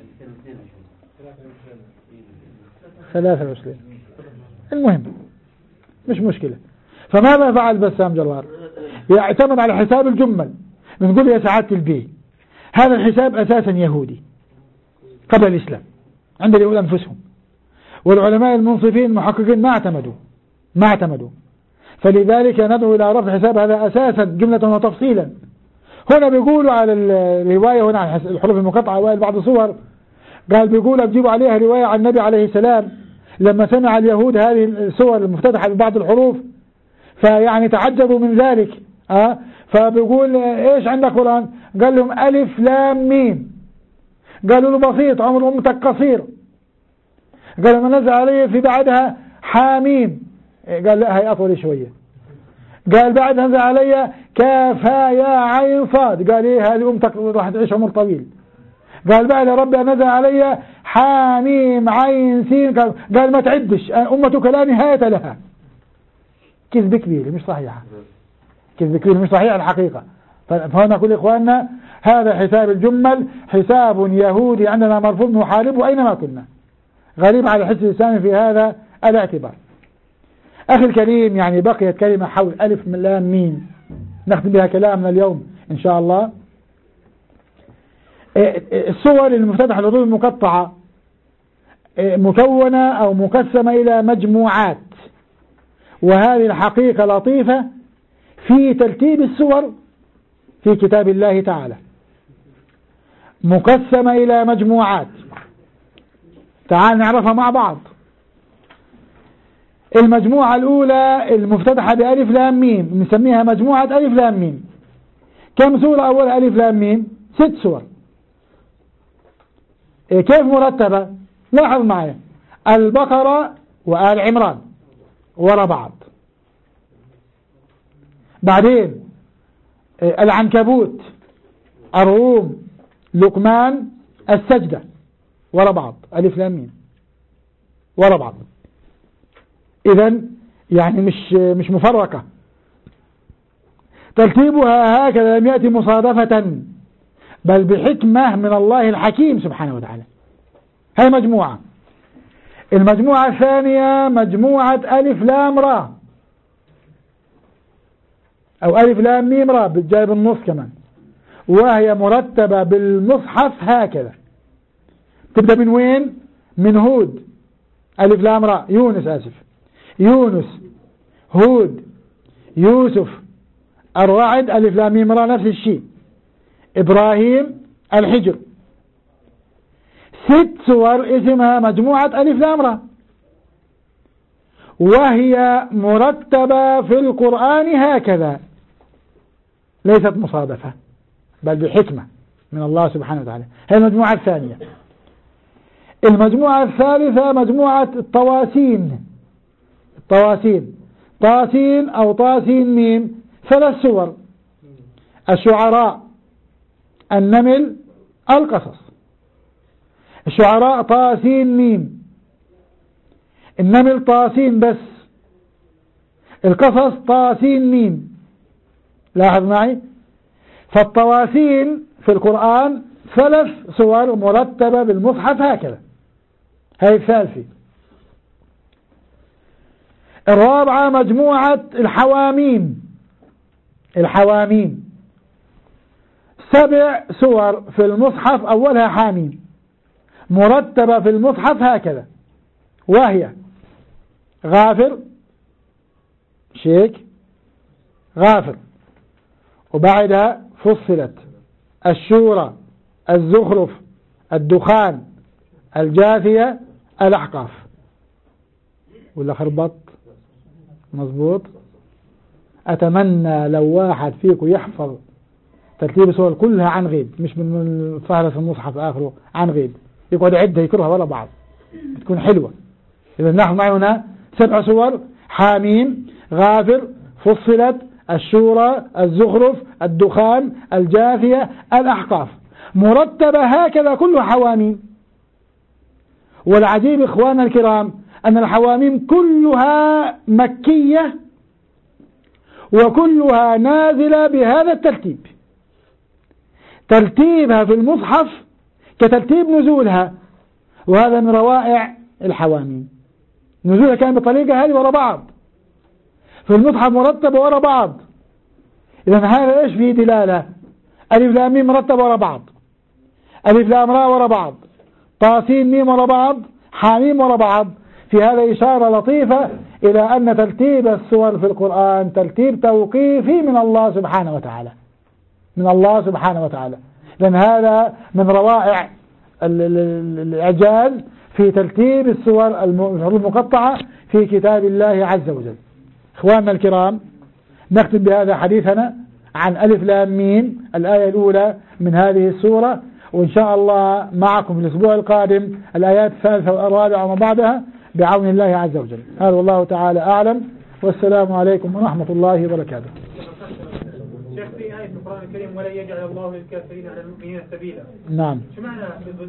المهم مش مشكلة. فماذا فعل بسام جلال؟ يعتمد على حساب الجمل. بنقول يا سعادة البيه، هذا الحساب أساسا يهودي قبل الإسلام عند اليهود أنفسهم، والعلماء المنصفين المحققين ما اعتمدوا. فلذلك ندعو إلى رفع الحساب هذا أساسا جملة وتفصيلا. هنا بيقولوا على الرواية، هنا على الحروف المقطعة وبعض الصور، قال بيقولوا بجيبوا عليها رواية عن النبي عليه السلام لما سمع اليهود هذه الصور المفتتحة ببعض الحروف، فيعني تعجبوا من ذلك. فبيقول ايش عندك قرآن؟ قال لهم ألف لام ميم. قالوا له بسيط، عمر أمتك قصير. قال لما نزل عليه في بعدها حاميم، قال لا هي أطول شوية. قال بعد نزل علي كافا يا عين صاد، قال ايه هذه أمتك راح تعيش عمر طويل. قال بعد ربي نزل علي حاميم عين سين، قال ما تعدش، أمتك لا نهاية لها. كذب كبير مش صحيحة، كذب كبير مش صحيح الحقيقة. فهنا كل إخواننا هذا حساب الجمل حساب يهودي عندنا مرفوض نحاربه أينما كنا. غريب على الحس الإسلامي في هذا الاعتبار. أخي الكريم، يعني بقيت كلمة حول ألف لام ميم نختم بها كلامنا اليوم إن شاء الله. الصور المفتتحة الحروف المقطعة مكونة أو مقسمة إلى مجموعات، وهذه الحقيقة لطيفة في ترتيب السور في كتاب الله تعالى مقسمة إلى مجموعات. تعال نعرفها مع بعض. المجموعة الأولى المفتتحة بألف لام ميم نسميها مجموعة ألف لام ميم. كم سورة أولها ألف لام ميم؟ 6 سور. كيف مرتبة؟ لاحظ معي، البقرة وآل عمران ورا بعض، بعدين العنكبوت، الروم، لقمان، السجدة ورا بعض، ألف لام ميم ورا بعض. إذن يعني مش مفرقة. ترتيبها هكذا لم يأتي مصادفة بل بحكمة من الله الحكيم سبحانه وتعالى. هاي مجموعة. المجموعة الثانية مجموعة ألف لام را أو ألف لام ميم را بالجاي بالنص كمان، وهي مرتبة بالمصحف هكذا. تبدأ من وين؟ من هود، ألف لام را، يونس، آسف، يونس، هود، يوسف، الرعد، ألف لام ميم را، نفس الشيء، إبراهيم، الحجر. 6 سور اسمها مجموعة ألف لام را، وهي مرتبة في القرآن هكذا، ليست مصادفة بل بحكمة من الله سبحانه وتعالى. هي المجموعة الثانية. المجموعة الثالثة مجموعة الطواسين. الطواسين، طاسين أو طاسين ميم، 3 سور: الشعراء، النمل، القصص. الشعراء طاسين ميم، النمل طاسين بس، القصص طاسين ميم. لاحظ معي، فالطواسين في القرآن 3 سور مرتبة بالمصحف هكذا. هاي الثالثة. الرابعة مجموعة الحواميم. الحواميم 7 سور في المصحف أولها حاميم، مرتبة في المصحف هكذا، وهي غافر، شيك، غافر، وبعدها فصلت، الشورى، الزخرف، الدخان، الجاثية، الأحقاف. ولا خربط؟ مظبوط. أتمنى لو واحد فيكم يحفظ ترتيب السور كلها عن غيب، مش من فهرس المصحف آخره، عن غيب، يقعد يعدها يكرها ولا بعض، بتكون حلوة. إذا نحن معي هنا 7 سور: حاميم، غافر، فصلت، الشورى، الزخرف، الدخان، الجاثية، الأحقاف، مرتبة هكذا كلها حواميم. والعجيب إخواننا الكرام أن الحواميم كلها مكية وكلها نازلة بهذا الترتيب. ترتيبها في المصحف كترتيب نزولها، وهذا من روائع الحواميم. نزولها كان بالطريقة هذه ورا بعض، في المصحف مرتبة ورا بعض. إذا هذا إيش فيه دلالة؟ ألف لام ميم مرتبة ورا بعض، ألف لام را ورا بعض، طاسين ميم ورا بعض، حاميم ورا بعض. في هذا إشارة لطيفة إلى أن ترتيب السور في القرآن ترتيب توقيفي من الله سبحانه وتعالى، من الله سبحانه وتعالى. لأن هذا من روائع الإعجاز في ترتيب السور المقطعة في كتاب الله عز وجل. إخواننا الكرام، نختم بهذا حديثنا عن ألف لام ميم الآية الأولى من هذه السورة، وإن شاء الله معكم في الأسبوع القادم الآيات الثالثة والرابعة وما بعدها بعون الله عز وجل. هذا والله تعالى أعلم، والسلام عليكم ورحمة الله وبركاته. شيخ، في آية في القرآن الكريم: ولا يجعل الله للكافرين على المؤمنين سبيلا. نعم. شو معنى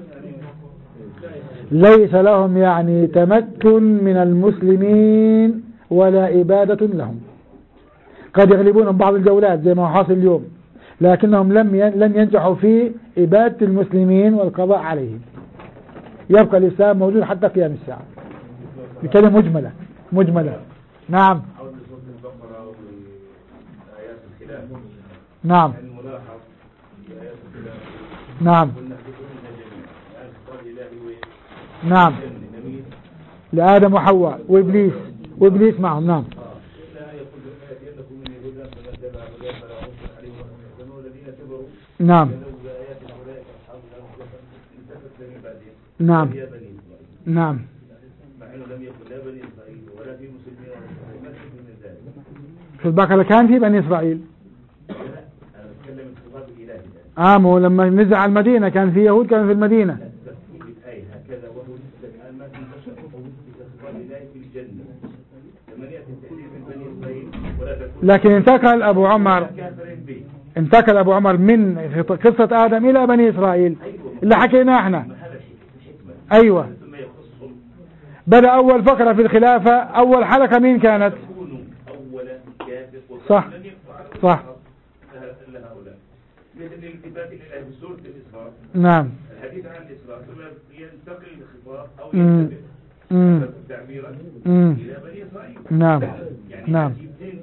ليس لهم يعني تمكن من المسلمين ولا إبادة لهم. قد يغلبونهم بعض الجولات زي ما حاصل اليوم، لكنهم لن ينجحوا في إبادة المسلمين والقضاء عليهم. يبقى الإسلام موجود حتى قيام الساعة. بكلمة مجملة. نعم. نعم. نعم. نعم. لآدم وحواء وإبليس معهم. نعم. نعم نعم نعم. مع انه لم يكن لا بني اسرائيل ولا في مسلمين ولا مسلمين، ما من ذلك. في البقرة كان في بني اسرائيل. انا بتكلم الخطاب الالهي. مو لما نزع المدينة كان في يهود كانوا في المدينة. اي هكذا وهو الان ما في الخطاب الالهي في الجنة لما ياتي التحديد من بني اسرائيل ولا تكون. لكن انتقل ابو عمر من قصة ادم الى بني اسرائيل اللي حكينا احنا. ايوه بدأ اول فقرة في الخلافة، اول حلقة مين كانت؟ صح صح. نعم. الحديث عن الإسراء ثم ينتقل الخطاب أو ينتقل تعبيرا إلى بني إسرائيل. نعم نعم.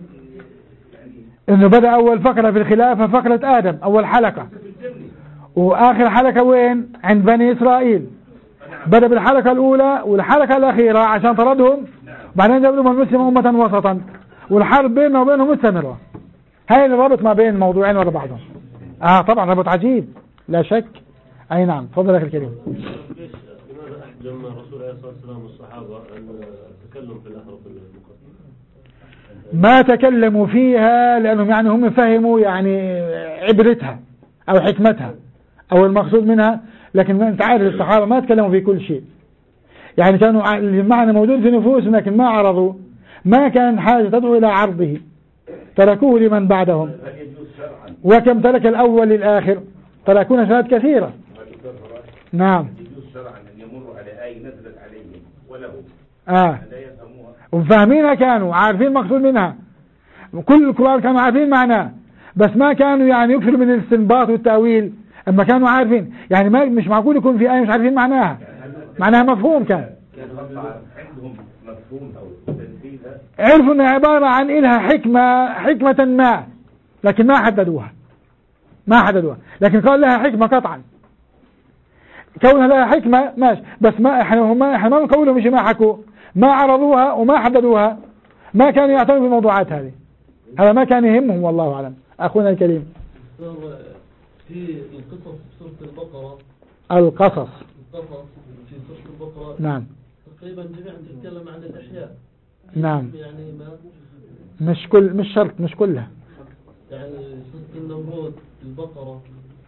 إنه بدأ أول فقرة في الخلافة فقرة آدم أول حلقة، وآخر حلقة وين؟ عند بني إسرائيل. بدأ بالحلقة الأولى والحلقة الأخيرة عشان طردهم، بعدين جاب لهم المسلم أمة وسطا، والحرب بيننا وبينهم مستمرة. هاي الرابط ما بين موضوعين ورا بعضهم. طبعا رابط عجيب لا شك. أي نعم. تفضل أخي الكريم. لماذا أحجم الرسول عليه الصلاة والسلام والصحابة أن التكلم في الأحرف المقدسة؟ ما تكلموا فيها لأنهم يعني هم فهموا يعني عبرتها أو حكمتها أو المقصود منها، لكن أنت عارف الصحابة ما تكلموا في كل شيء، يعني كانوا المعنى موجود في نفوسهم لكن ما عرضوا، ما كان حاجة تدعو إلى عرضه، تركوه لمن بعدهم. وكم ترك الأول للآخر؟ تركون سنوات كثيرة. نعم. يجوز شرعا أن يمر على آية نزلت عليهم ولهم لا يفهموها وفاهمينها، كانوا عارفين المقصود منها، كل القرآن كانوا عارفين معناه، بس ما كانوا يعني يكثروا من الاستنباط والتأويل. أما كانوا عارفين، يعني ما مش معقول يكون في آية مش عارفين معناها، معناها مفهوم كان عندهم مفهوم أو تنفيذها، عرفوا أنها عبارة عن إلها حكمة ما، لكن ما حددوها لكن قال لها حكمة قطعا. كونها لها حكمة ماشي، بس ما احنا ما نقولهم مش ما حكوا، ما عرضوها وما حددوها، ما كانوا يعتنوا بالموضوعات هذه، هذا ما كان يهمهم والله أعلم. أخونا الكريم في القصص في سورة البقرة، القصص في سورة البقرة نعم تقريبا جميعا تتكلم عن الأحياء. نعم يعني ما مش شرط مش كلها، يعني قصة النمرود البقرة،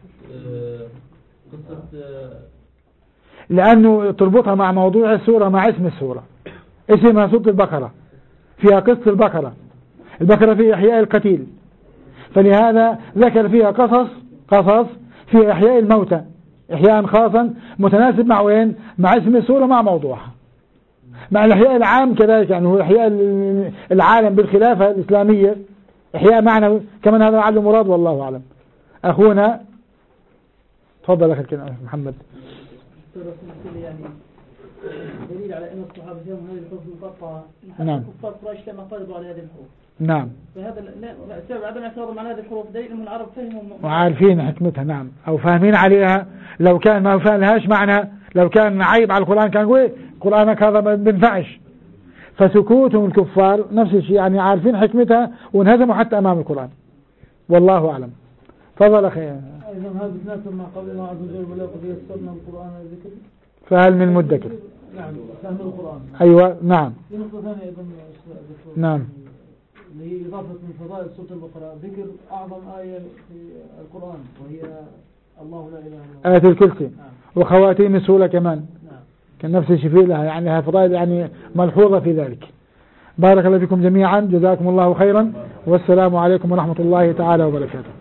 قصة لأنه تربطها مع موضوع السورة مع اسم السورة. اسمها سورة البقرة، فيها قصة البقرة فيها إحياء القتيل، فلهذا ذكر فيها قصص في إحياء الموتى إحياء خاصا متناسب مع وين؟ مع اسم السورة مع موضوعها. مع الإحياء العام كذلك، يعني هو إحياء العالم بالخلافة الإسلامية إحياء معنوي كمان، هذا لعله مراد والله أعلم. أخونا تفضل أخي محمد. يعني دليل على أن الصحابة فيهم هذه الحروف المقطعة. نعم. كفار قريش لما طلبوا على هذه الحروف. نعم. فهذا سبب عدم اعتراضهم على هذه الحروف دليل أن العرب فهموا وعارفين حكمتها. نعم. أو فاهمين عليها. لو كان ما فهمهاش معنى، لو كان عيب على القرآن كان يقول قرآنك هذا ما بينفعش. فسكوتهم الكفار نفس الشيء، يعني عارفين حكمتها وانهزموا حتى أمام القرآن. والله أعلم. تفضل أخي. أيضا هذا ناسب مع قول الله عز وجل ولقد يسرنا القرآن للذكر فهل من مدكر. نعم فهم القرآن. أيوة نعم. في نقطة ثانية أيضا نعم اللي هي إضافة من فضائل سورة البقرة ذكر أعظم آية في القرآن وهي الله لا إله إلا هو، آية الكرسي. نعم. وخواتيم السورة كمان. نعم. كان نفس الشيء لها، يعني لها فضائل يعني ملحوظة في ذلك. بارك الله فيكم جميعا، جزاكم الله خيرا، والسلام عليكم ورحمة الله تعالى وبركاته.